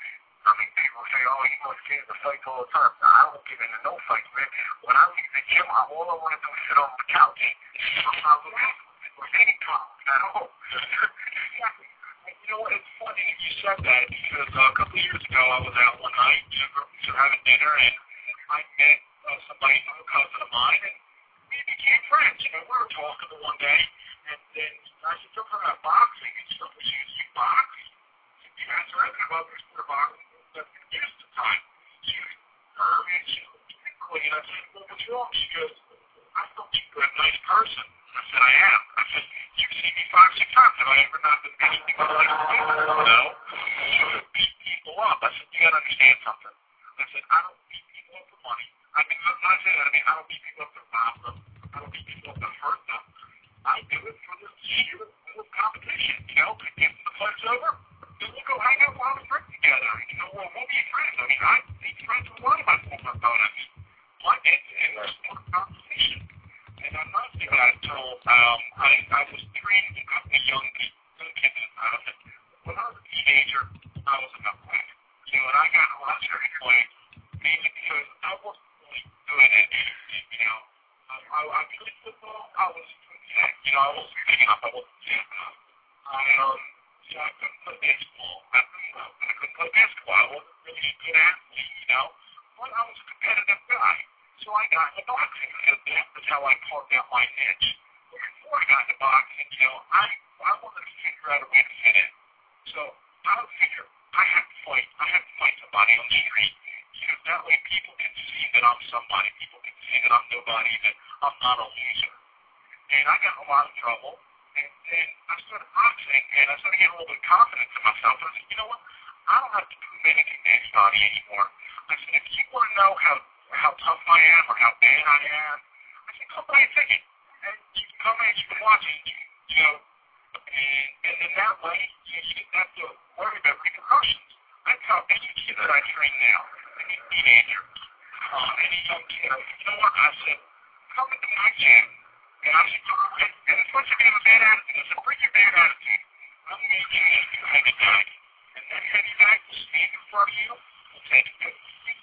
I mean, people say, oh, he must get into fights all the time. I don't get into no fights, man. When I leave the gym, I, all I want to do is sit on the couch. I'm not looking with any problems at all. Exactly. You know what, it's funny that you said that because uh, a couple of years ago I was out one night, you know, we were having dinner, and I met uh, somebody, a cousin of mine, and we became friends. You know, we were talking the one day, and then I said something about boxing, and she said, well, you box? You guys are asking about this for boxing. That's just the time. She was, her, and she was quickly, and I said, well, what's wrong? She goes, I thought you were a nice person. I said, I am. I said, you've seen me five, six times. Have I ever not been anything but like you? No. You would beat people up. I said, you gotta understand something. I said, I don't beat people up for money. I mean, when I say that, I mean, I don't beat people up to rob them. I don't beat people up to hurt them. I do it for the sheer competition. You know, if the fight's over, then we'll go hang out while we drink together. You know, we'll, we'll be friends. I mean, I be friends with a lot of my former opponents. Like it, and there's more competition. And another thing that I told, um, I, I was trained a couple of young young kids in the house. When I was a teenager, I was a knucklehead. You know, and I got a lot of cherry points, mainly because I wasn't really good at anything, you know. Um, I, I played football, I was, you know, I wasn't big enough, I wasn't fast enough. I, um, you know, I couldn't play baseball. I couldn't, uh, I couldn't play basketball. I wasn't really a good athlete, you know. But I was a competitive guy. So I got into boxing, and that was how I carved out my niche. But before I got into boxing, you know, I, I wanted to figure out a way to fit in. So I would figure I have to fight, I have to fight somebody on the street, because that way people can see that I'm somebody, people can see that I'm nobody, that I'm not a loser. And I got in a lot of trouble, and then I started boxing, and I started getting a little bit of confidence in myself, and I said, you know what, I don't have to prove anything to anybody anymore. I said, if you want to know how how tough I am or how bad I am, I said, come buy a ticket. And you can come in, you can watch it, you, you know, and, and in that way, you, you didn't have to worry about repercussions. I tell any kid that I train now, any teenager, uh, any young kid, I said, you know what, I said, come into my gym, and I said, and, and it's supposed to be a bad attitude. I said, bring your bad attitude. I'm going to train you a heavy bag. And that heavy bag will stand in front of you, will take it.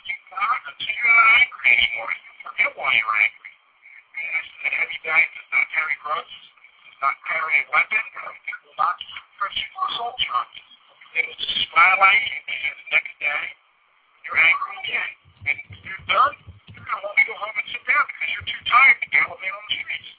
Not until you're not angry anymore. You forget why you're angry. And I said, heavy bag does not carry grudges, does not carry a weapon, it will not press you for assault charges. It will just smile at you, and the next day, you're angry again. And when you're done, you're going to want me to go home and sit down because you're too tired to gallivant on the streets.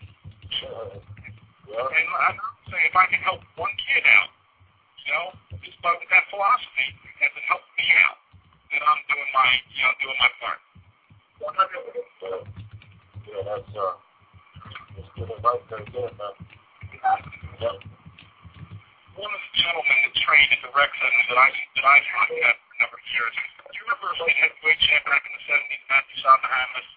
Yeah. And I'm saying, if I can help one kid out, you know, just by with that philosophy, as it helped me out, then I'm doing my, you know, doing my part. one hundred percent. Yeah, that's, uh, that's good advice right there, man. Yep. One of the gentlemen that trained at the rec center that I that I trained at for a number of years. Do you remember a light heavyweight champ back in the seventies, Matthew Sonderhammer?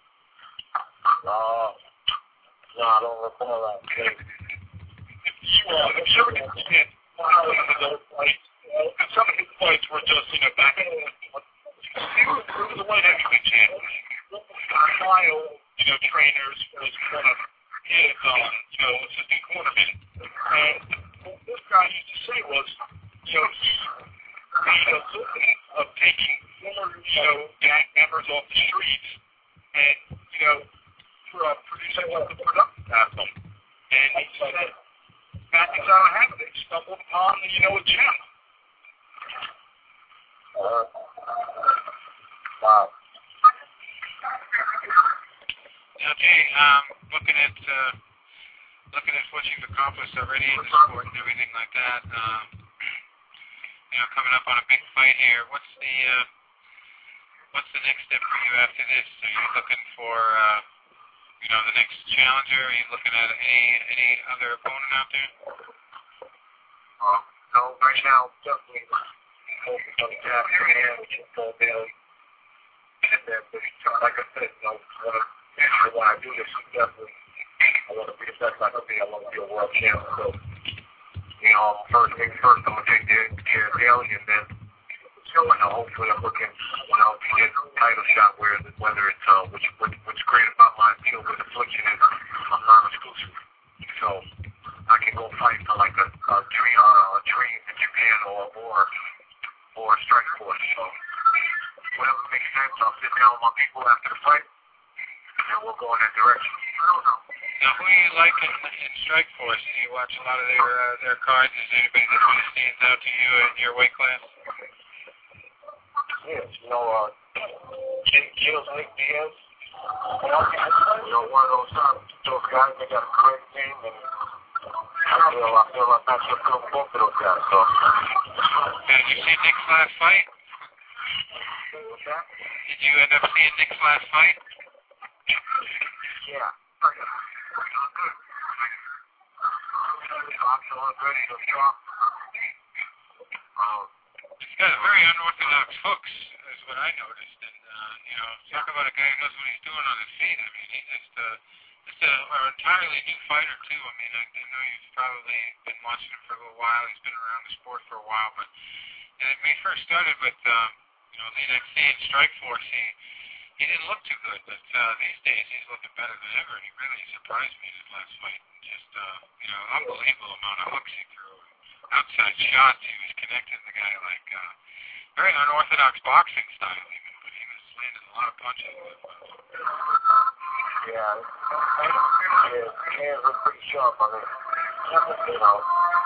No. No, I don't recall that. If you uh, if you ever get to see some of those fights, and some of his fights were just, you know, back in the he was, he was a light heavyweight champ. Ohio, you know, trainers was one of his, um, you know, assistant cornermen. And what this guy used to say was, you know, he made a living of taking former, you know, gang members off the streets and, you know, for, uh, producing something productive out of them. And he said, Matthew Sonderhammer, they stumbled upon, you know, a gem. Uh, wow. Okay, um, looking at uh, looking at what you've accomplished already in the sport and everything like that, um, you know, coming up on a big fight here. What's the uh, what's the next step for you after this? Are you looking for uh, you know, the next challenger? Are you looking at any any other opponent out there? Uh, no, right now, definitely focused on the jab and Paul Bailey. And then, like I said, you know, when I do this, definitely, I want to be the best I can be. I want to be a world champ. So, you know, first things first, I'm going to take care of Bailey, and then, you know, hopefully I'm looking, you know, to get a title shot where, whether it's, uh, which, which, what's great about my deal with Affliction is I'm non-exclusive. So, I can go fight for like a, a dream, uh, a dream in Japan or, or, or a strike force. So, whatever makes sense, I'll sit down with my people after the fight, and we'll go in that direction. Now, who do you like in, in Strike Force? Do you watch a lot of their uh, their cards? Is there anybody that really stands out to you in your weight class? Yes, you know, uh, Gilles Nick Diaz. You know, one of those, uh, those guys, they got a great game, and I feel, I feel like I should feel both of those guys, so. Did you see Nick's last fight? What's that? Did you end up seeing Nick's last fight? Yeah. Feeling good. I'm feeling ready to drop. Um, He's got a very unorthodox hooks, is what I noticed. And, uh, you know, talk about a guy who knows what he's doing on his feet. I mean, he's just, uh, just a, an entirely new fighter, too. I mean, I, I know you've probably been watching him for a little while. He's been around the sport for a while. But and when he first started with, um, you know, the N X T and Strike Force, he, he didn't look too good. But uh, these days, he's looking better than ever. And he really surprised me in his last fight. And just, uh, you know, unbelievable amount of hooks he threw. Outside shots, he was connecting the guy like uh, very unorthodox boxing style even, but he was landing a lot of punches. yeah, his hands look pretty sharp. I mean, you know,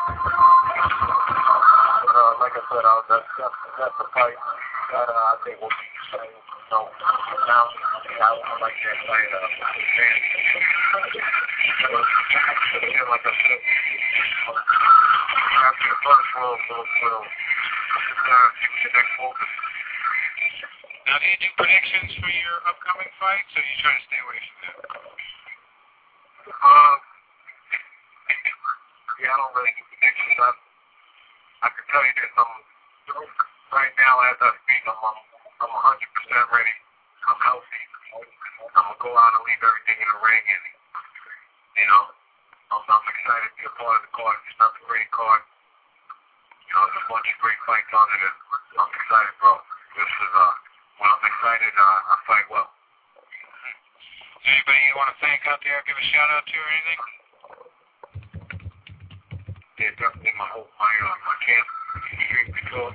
but, uh, like I said, uh, that's, that's, that's the fight that uh, I think will be the same. So now, yeah, I like that fight. Uh, man, again, like I said, after the first roll, we'll, we'll uh, get next focus. Now, do you do predictions for your upcoming fights, or do you try to stay away from that? Uh, yeah, I don't really do predictions. I, I can tell you this, I'm, right now, as I speak, I'm, I'm, I'm one hundred percent ready. I'm healthy. I'm going to go out and leave everything in the ring, and, you know, I'm, I'm excited to be a part of the card. It's not a great card. You know, there's a bunch of great fights on it, and I'm excited, bro. This is, uh, when I'm excited, uh, I fight well. Is there anybody you want to thank out there, give a shout out to or anything? Yeah, definitely my whole, my, uh, my camp, Street Patrol,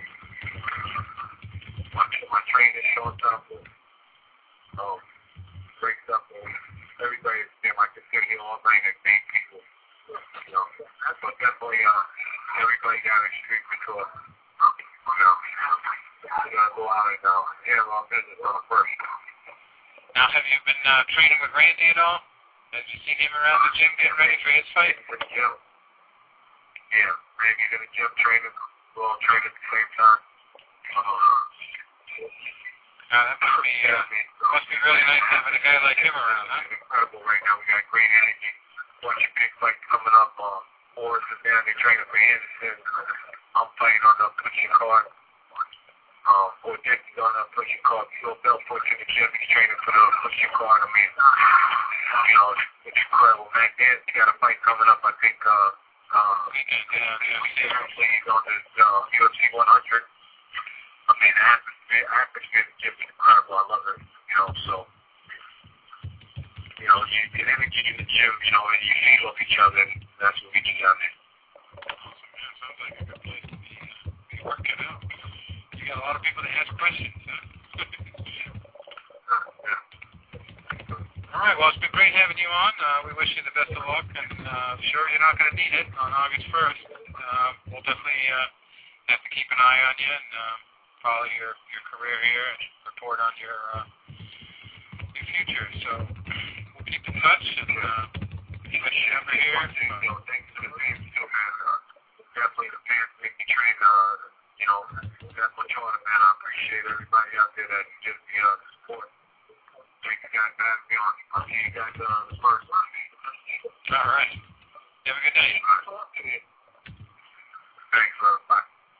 my, my training, Showtime, um, great stuff, and everybody, damn, I can sit here all night and thank people, you know, but definitely, uh, everybody down in Street Patrol, you know, we gotta go out and, uh, handle our business on the first. Now, have you been uh, training with Randy at all? Have you seen him around the gym getting ready for his fight? At the gym. Yeah, Randy's in the gym training. We're all training at the same time. Uh, Uh, that must be, uh, must be really nice having a guy like him around, huh? It's incredible right now. We got great energy. Bunch of big fights coming up. Uh, boys is down there training for Anderson. I'm fighting on the pushing card. Um, Boy Dick is on the pushing card. Phil Belfort in the gym. He's training for the pushing card. I mean, you know, it's, it's incredible. Mac Dan's got a fight coming up, I think, uh, uh, he's on the uh, U F C one hundred. I mean, the atmosphere, atmosphere in the gym is incredible. I love it, you know, so, you know, you get energy in the gym, you know, and you feed off each other, and that's what we do down there. Awesome, man. Sounds like a good place to be, uh, be working out. You got a lot of people that ask questions, huh? Yeah. All right, well, it's been great having you on. Uh, we wish you the best of luck, and uh, I'm sure you're not going to need it on August first. Uh, we'll definitely uh, have to keep an eye on you and uh, follow your, your career here and report on your, uh, your future. So we'll keep in touch, and uh, wish you ever here. You know, thanks to the fans, too, man. Uh, definitely the fans make me train, uh, you know, that much harder, man. I appreciate everybody out there that gives me uh, the support. Thank you guys for having me on. I'll see you guys uh, the first one. All right. You have a good night. All right. Thanks, uh, bye.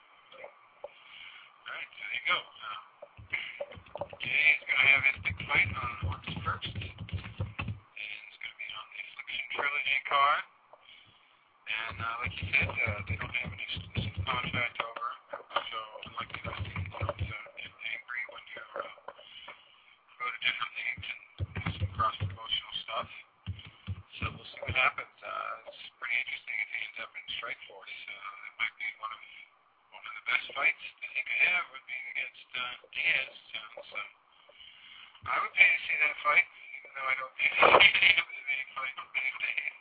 All right, so there you go. Uh, Jay is going to have his big fight on August first. And it's going to be on the Affliction Trilogy card. And uh, like you said, uh, they don't have an exclusive contract over. So unlike the U F C, you don't uh, get angry when you uh, go to different leagues and do some cross-promotional stuff. So we'll see what happens. Uh, it's pretty interesting if he ends up in Strikeforce. Uh, it might be one of one of the best fights that he could have would be against uh, Diaz. So, so I would pay to see that fight, even though I don't pay to see any M M A fights these days.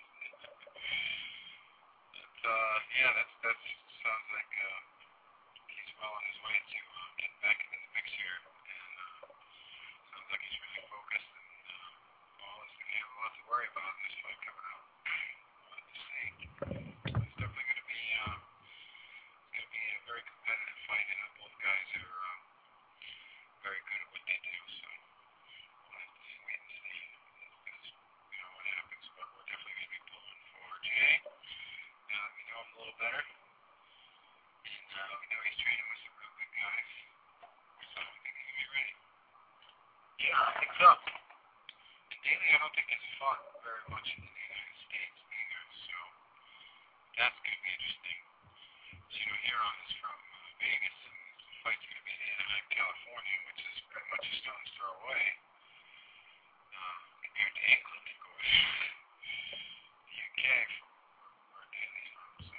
But, uh, yeah, that's that sounds like uh, he's well on his way to uh, getting back into the mix here. And uh, sounds like he's really focused and uh, well, he's going to have a lot to worry about in this fight coming out. We'll have to see. It's definitely going to be uh, it's going to be a very competitive fight, and both guys are uh, very good at what they do. So we'll have to wait and see as you know what happens. But we're definitely going to be pulling for Jay. Now that we know him a little better, and uh, we know he's training with some real good guys. So I think he's going to be ready. Yeah, I think so. And Daly, I don't think has fought very much in the United States either, so that's going to be interesting. So, you know, Huron is from uh, Vegas, and the fight's going to be in Anaheim, California, which is pretty much a stone's throw away uh, compared to England, of course. The U K from where Daly's from, so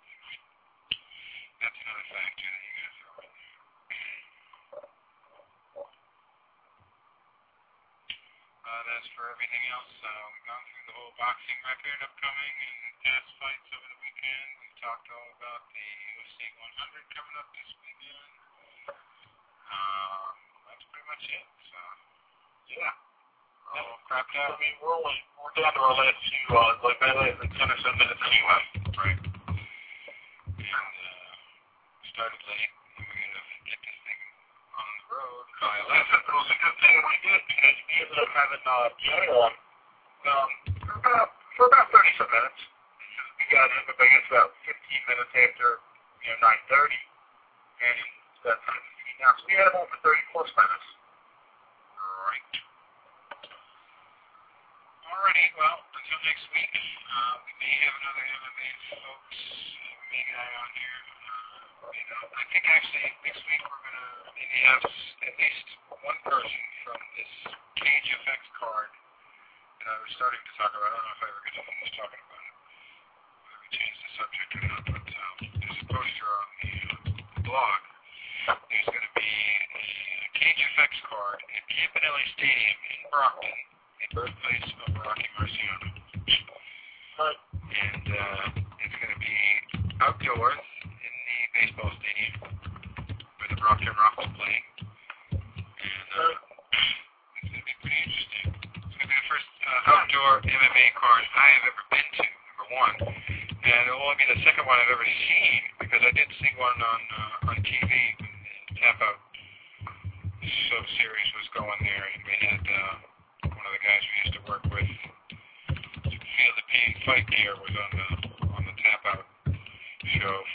that's another factor that you got to throw in there. Uh, as for everything else, uh, we've gone through the whole boxing record upcoming and past fights over the weekend. We've talked all about the U F C one hundred coming up this weekend. Uh, that's pretty much it. So, Yeah. that all crapped I out. mean, we're only, we're down to our last few, uh, like, less than ten or so minutes anyway. Right. And uh, we started late, and we're going to get this thing on the road by eleven. It was a good thing we did because we ended up having uh, Jay on um, for about for about thirty some minutes. We got him, I guess, about fifteen minutes after you know nine thirty, and it's about time to see now. So we had him on for thirty plus minutes. Right. Alrighty, well, until next week, uh, we may have another M M A folks, uh, we may get out on here. Uh, you know, I think actually next week we're going to maybe have at least one person from this Cage F X card that I was starting to talk about. I don't know if I ever get to finish talking about it, whether we change the subject or not, but uh, there's a poster on the uh, blog. There's going to be a Cage F X card at Campanelli Stadium in Brockton, the birthplace of Rocky Marciano. Right. And uh, it's going to be outdoors in the baseball stadium where the Brockton Rockets play. And uh, it's going to be pretty interesting. It's going to be the first uh, outdoor M M A card I have ever been to, number one. And it will only be the second one I've ever seen, because I did see one on uh, on T V when the Tap Out Show series was going there, and we had uh, one of the guys we used to work with, Feel the Pain Fight Gear, was on the on the Tap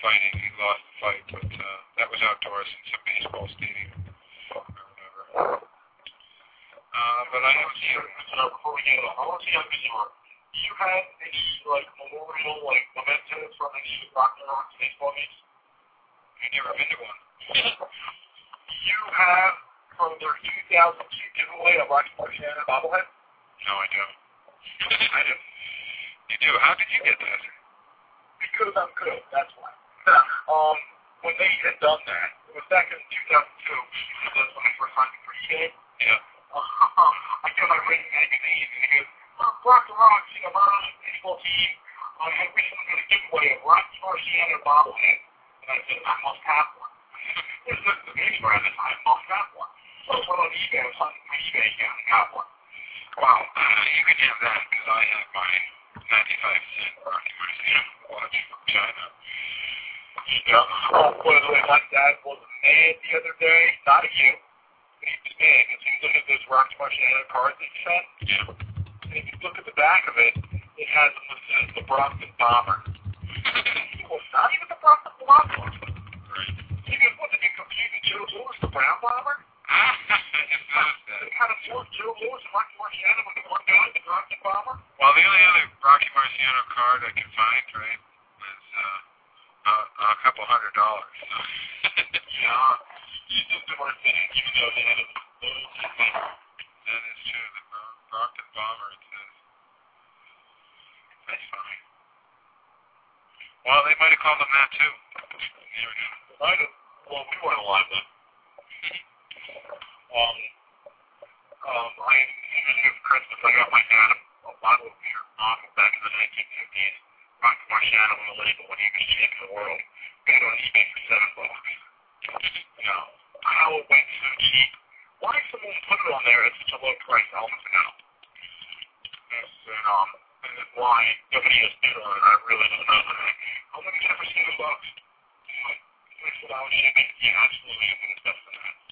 fighting. He lost the fight, but uh, that was outdoors in some baseball stadium or whatever. Uh, but I haven't seen him. So before we get on, I want to see how busy you are. Do you have any, like, memorial, like, mementos from any Rocky Rocks baseball games? I've never been to one. Do you have, from their two thousand two giveaway, a Rocky Marciano bobblehead? No, I don't. I do. You do? How did you get that? Because I'm good, that's why. um, when they had done that, it was back in two thousand two, that's when I first signed for eBay. Yeah. Uh, I got my rating magazine, and he goes, uh, Rock the Rocks, you know, my baseball team, I had recently done a giveaway of Rocky Marciano bobblehead. And I said, I must have one. There's no debate around this, I must have one. So I went on eBay, I was hunting my eBay account and got one. Wow, uh, you can have that, because I have my ninety-five cent Rocky Marciano watch from China. Yeah. Oh, by the way, my dad was mad the other day, not at you, but he was mad because he was looking at those Rocky Marciano cards that you sent. Yeah. And if you look at the back of it, it has them listed as the Brockton Bomber. Well, it's not even the Brockton Bomber. Right. He goes, what, did you compute with Joe Lewis, the Brown Bomber? Ah, I just noticed that. They kind of forced Joe Lewis and Rocky Marciano with the one guy, the Brockton Bomber. Well, the only other Rocky Marciano card I could find, right, was uh, a, a couple hundred dollars. So. Yeah, you just do worth it, even though they had a little thing. That is true. The Bro- Brockton Bomber, it says. That's fine. Well, they might have called him that, too. You never know. Might have. Well, we weren't alive then. Um, um, I, even for Christmas, I got my dad a, a bottle of beer bottle back in the nineteen fifties. Rocky Marciano on the label when he was champion of the world. Got it on eBay for seven bucks. You know, how it went so cheap. Why someone put it on there at such a low price? I don't know. And, um, and then why nobody has bid on it, I really don't know. How much is it for seven bucks? twenty-four dollars shipping? Yeah, absolutely. I'm going to invest in that.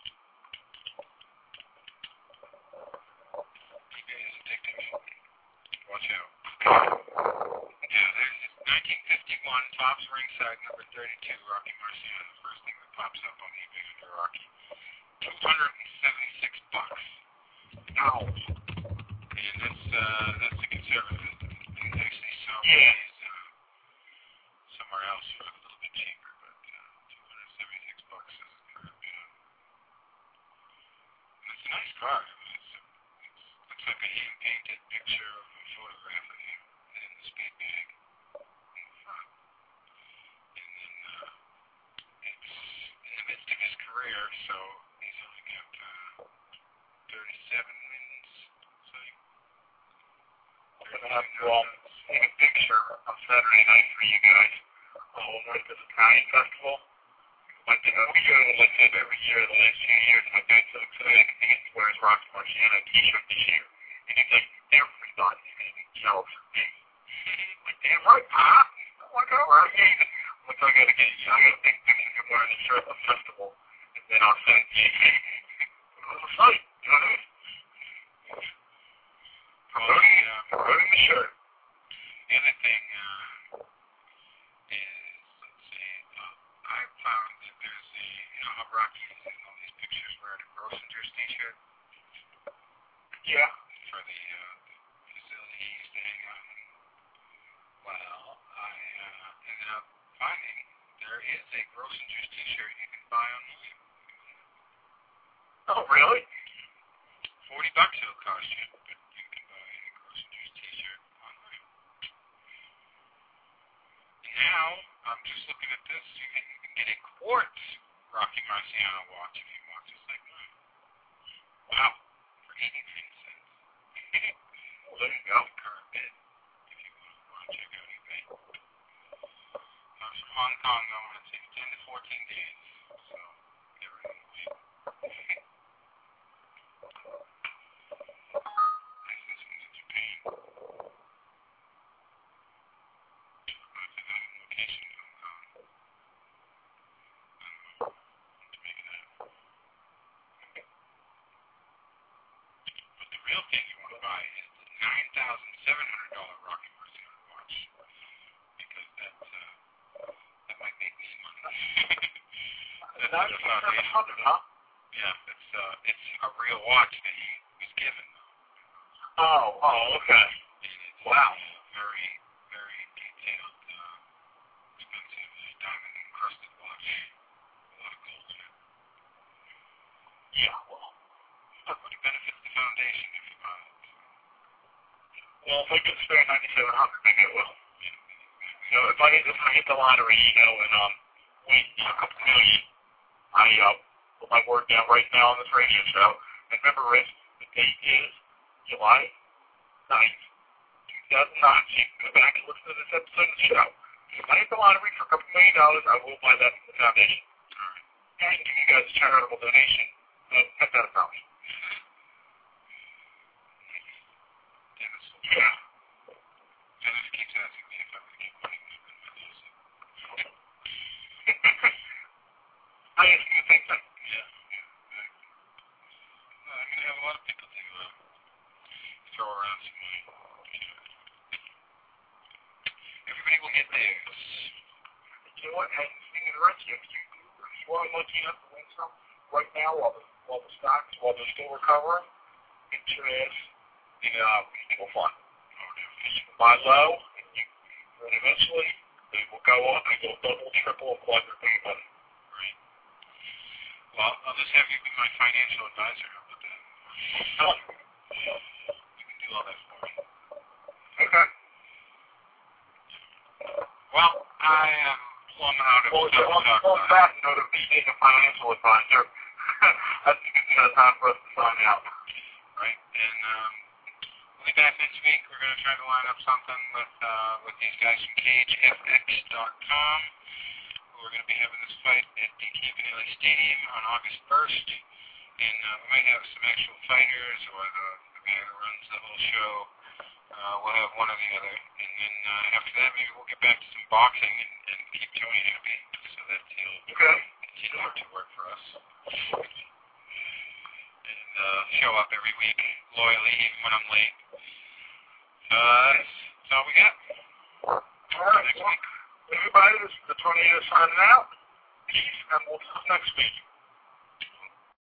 eBay is addictive. Watch out. Yeah, there's nineteen fifty-one, Topps ringside number thirty-two, Rocky Marciano. The first thing that pops up on eBay under Rocky. two hundred seventy-six bucks. Ow. And that's, uh, that's the conservative. There's actually some Yeah. uh, somewhere else for a little bit cheaper, but uh, two hundred seventy-six bucks is kind of, you know, it's a nice car. It's, it's, looks like a hand-painted picture of a photograph of him in the speed bag in the front. And then uh, it's in the midst of his career, so he's only got uh, thirty-seven wins. So I'm going to have to um, take a picture on Saturday night for you guys. Oh, we're at this Italian festival. Like, you know, we go to like this every year the last few years, and my dad's so excited because he gets to wear his Rocky Marciano t-shirt this year. And he's like, everybody's going to be jealous of me. I'm like, damn right, Pop. I'm like, all right. I'm like, I got to get you. I got to take pictures of him wearing the shirt at the festival, and then I'll send it to you. On the site, you know what I mean? Promoting, um, promoting the shirt. the other thing uh, is, let's see, uh, I found that there's a, you know how Rocky is in all these pictures wearing a Grossinger's t-shirt Yeah. for the, uh, the facility he used to hang out in. Well, I uh, ended up finding there is a Grossinger's t-shirt you can buy online. Oh, really? Forty bucks it'll cost you, but you can buy a Grossinger's t-shirt online. Now, I'm just looking at this, you can, you can get a quartz Rocky Marciano watch if you want, just like mine. Wow, for eighty-nine cents. Well, there you go. Current bid, if you want to check out eBay. I was from Hong Kong, though, and it takes ten to fourteen days, so never know. This one's in Japan. That's another location in Hong Kong. I don't know what to make of that. But the real thing you want to buy is the nine thousand seven hundred dollars Rocky Marciano watch. Because that, uh, that might make me That's the ninety-seven foundation. hundred, huh? Yeah, it's uh, it's a real watch that he was given. Oh, oh, okay. It's Wow. very, very detailed, uh, expensive diamond encrusted watch. A lot of gold in it. Yeah, well. But it benefits the foundation if you buy it. Well, if I can spare ninety-seven hundred, maybe I will. You know, if I if I hit the lottery, you know, and um, win you know, a couple million, I uh, put my word down right now on this radio show. And remember, Rich, the date is July ninth, two thousand nine. So you can go back and listen to this episode of the show. If I hit the lottery for a couple million dollars, I will buy that from the foundation. And give you guys a charitable donation of ten thousand dollars. Dennis will Yeah. Dennis keeps asking me if I'm going to get money when I lose it. I ask you the same thing. Yeah. yeah. Well, I'm going to have a lot of people to uh, throw around some money. Everybody will get theirs. You know what? And speaking of the rest of you, if you, if you are lucky enough to win some right now while the while the stocks while they're still recovering, get your ass in uh mutual fund. You can buy low, and you and eventually they will go up and go double, triple, and quadruple your money. Right. Well, I'll just have you be my financial advisor. How about that? Oh, You can do all that for me. okay. Well, I am plumb out of Well, stuff on, to talk on about. that note of being a financial advisor, I think it's uh, time for us to sign out. Right? And um, we'll be back next week. We're going to try to line up something with uh, with these guys from cage f x dot com. We're going to be having this fight at D K Vanilli Stadium on August first. And uh, we might have some actual fighters or the, the guy who runs the whole show. Uh, we'll have one or the other. And then uh, after that, maybe we'll get back to some boxing and, and keep Tony happy so that he'll Okay. continue to work for us. And uh, show up every week loyally, even when I'm late. Uh, that's, that's all we got. All right. Next Well, week. everybody, this is the Tony signing out. Peace, and we'll talk next week.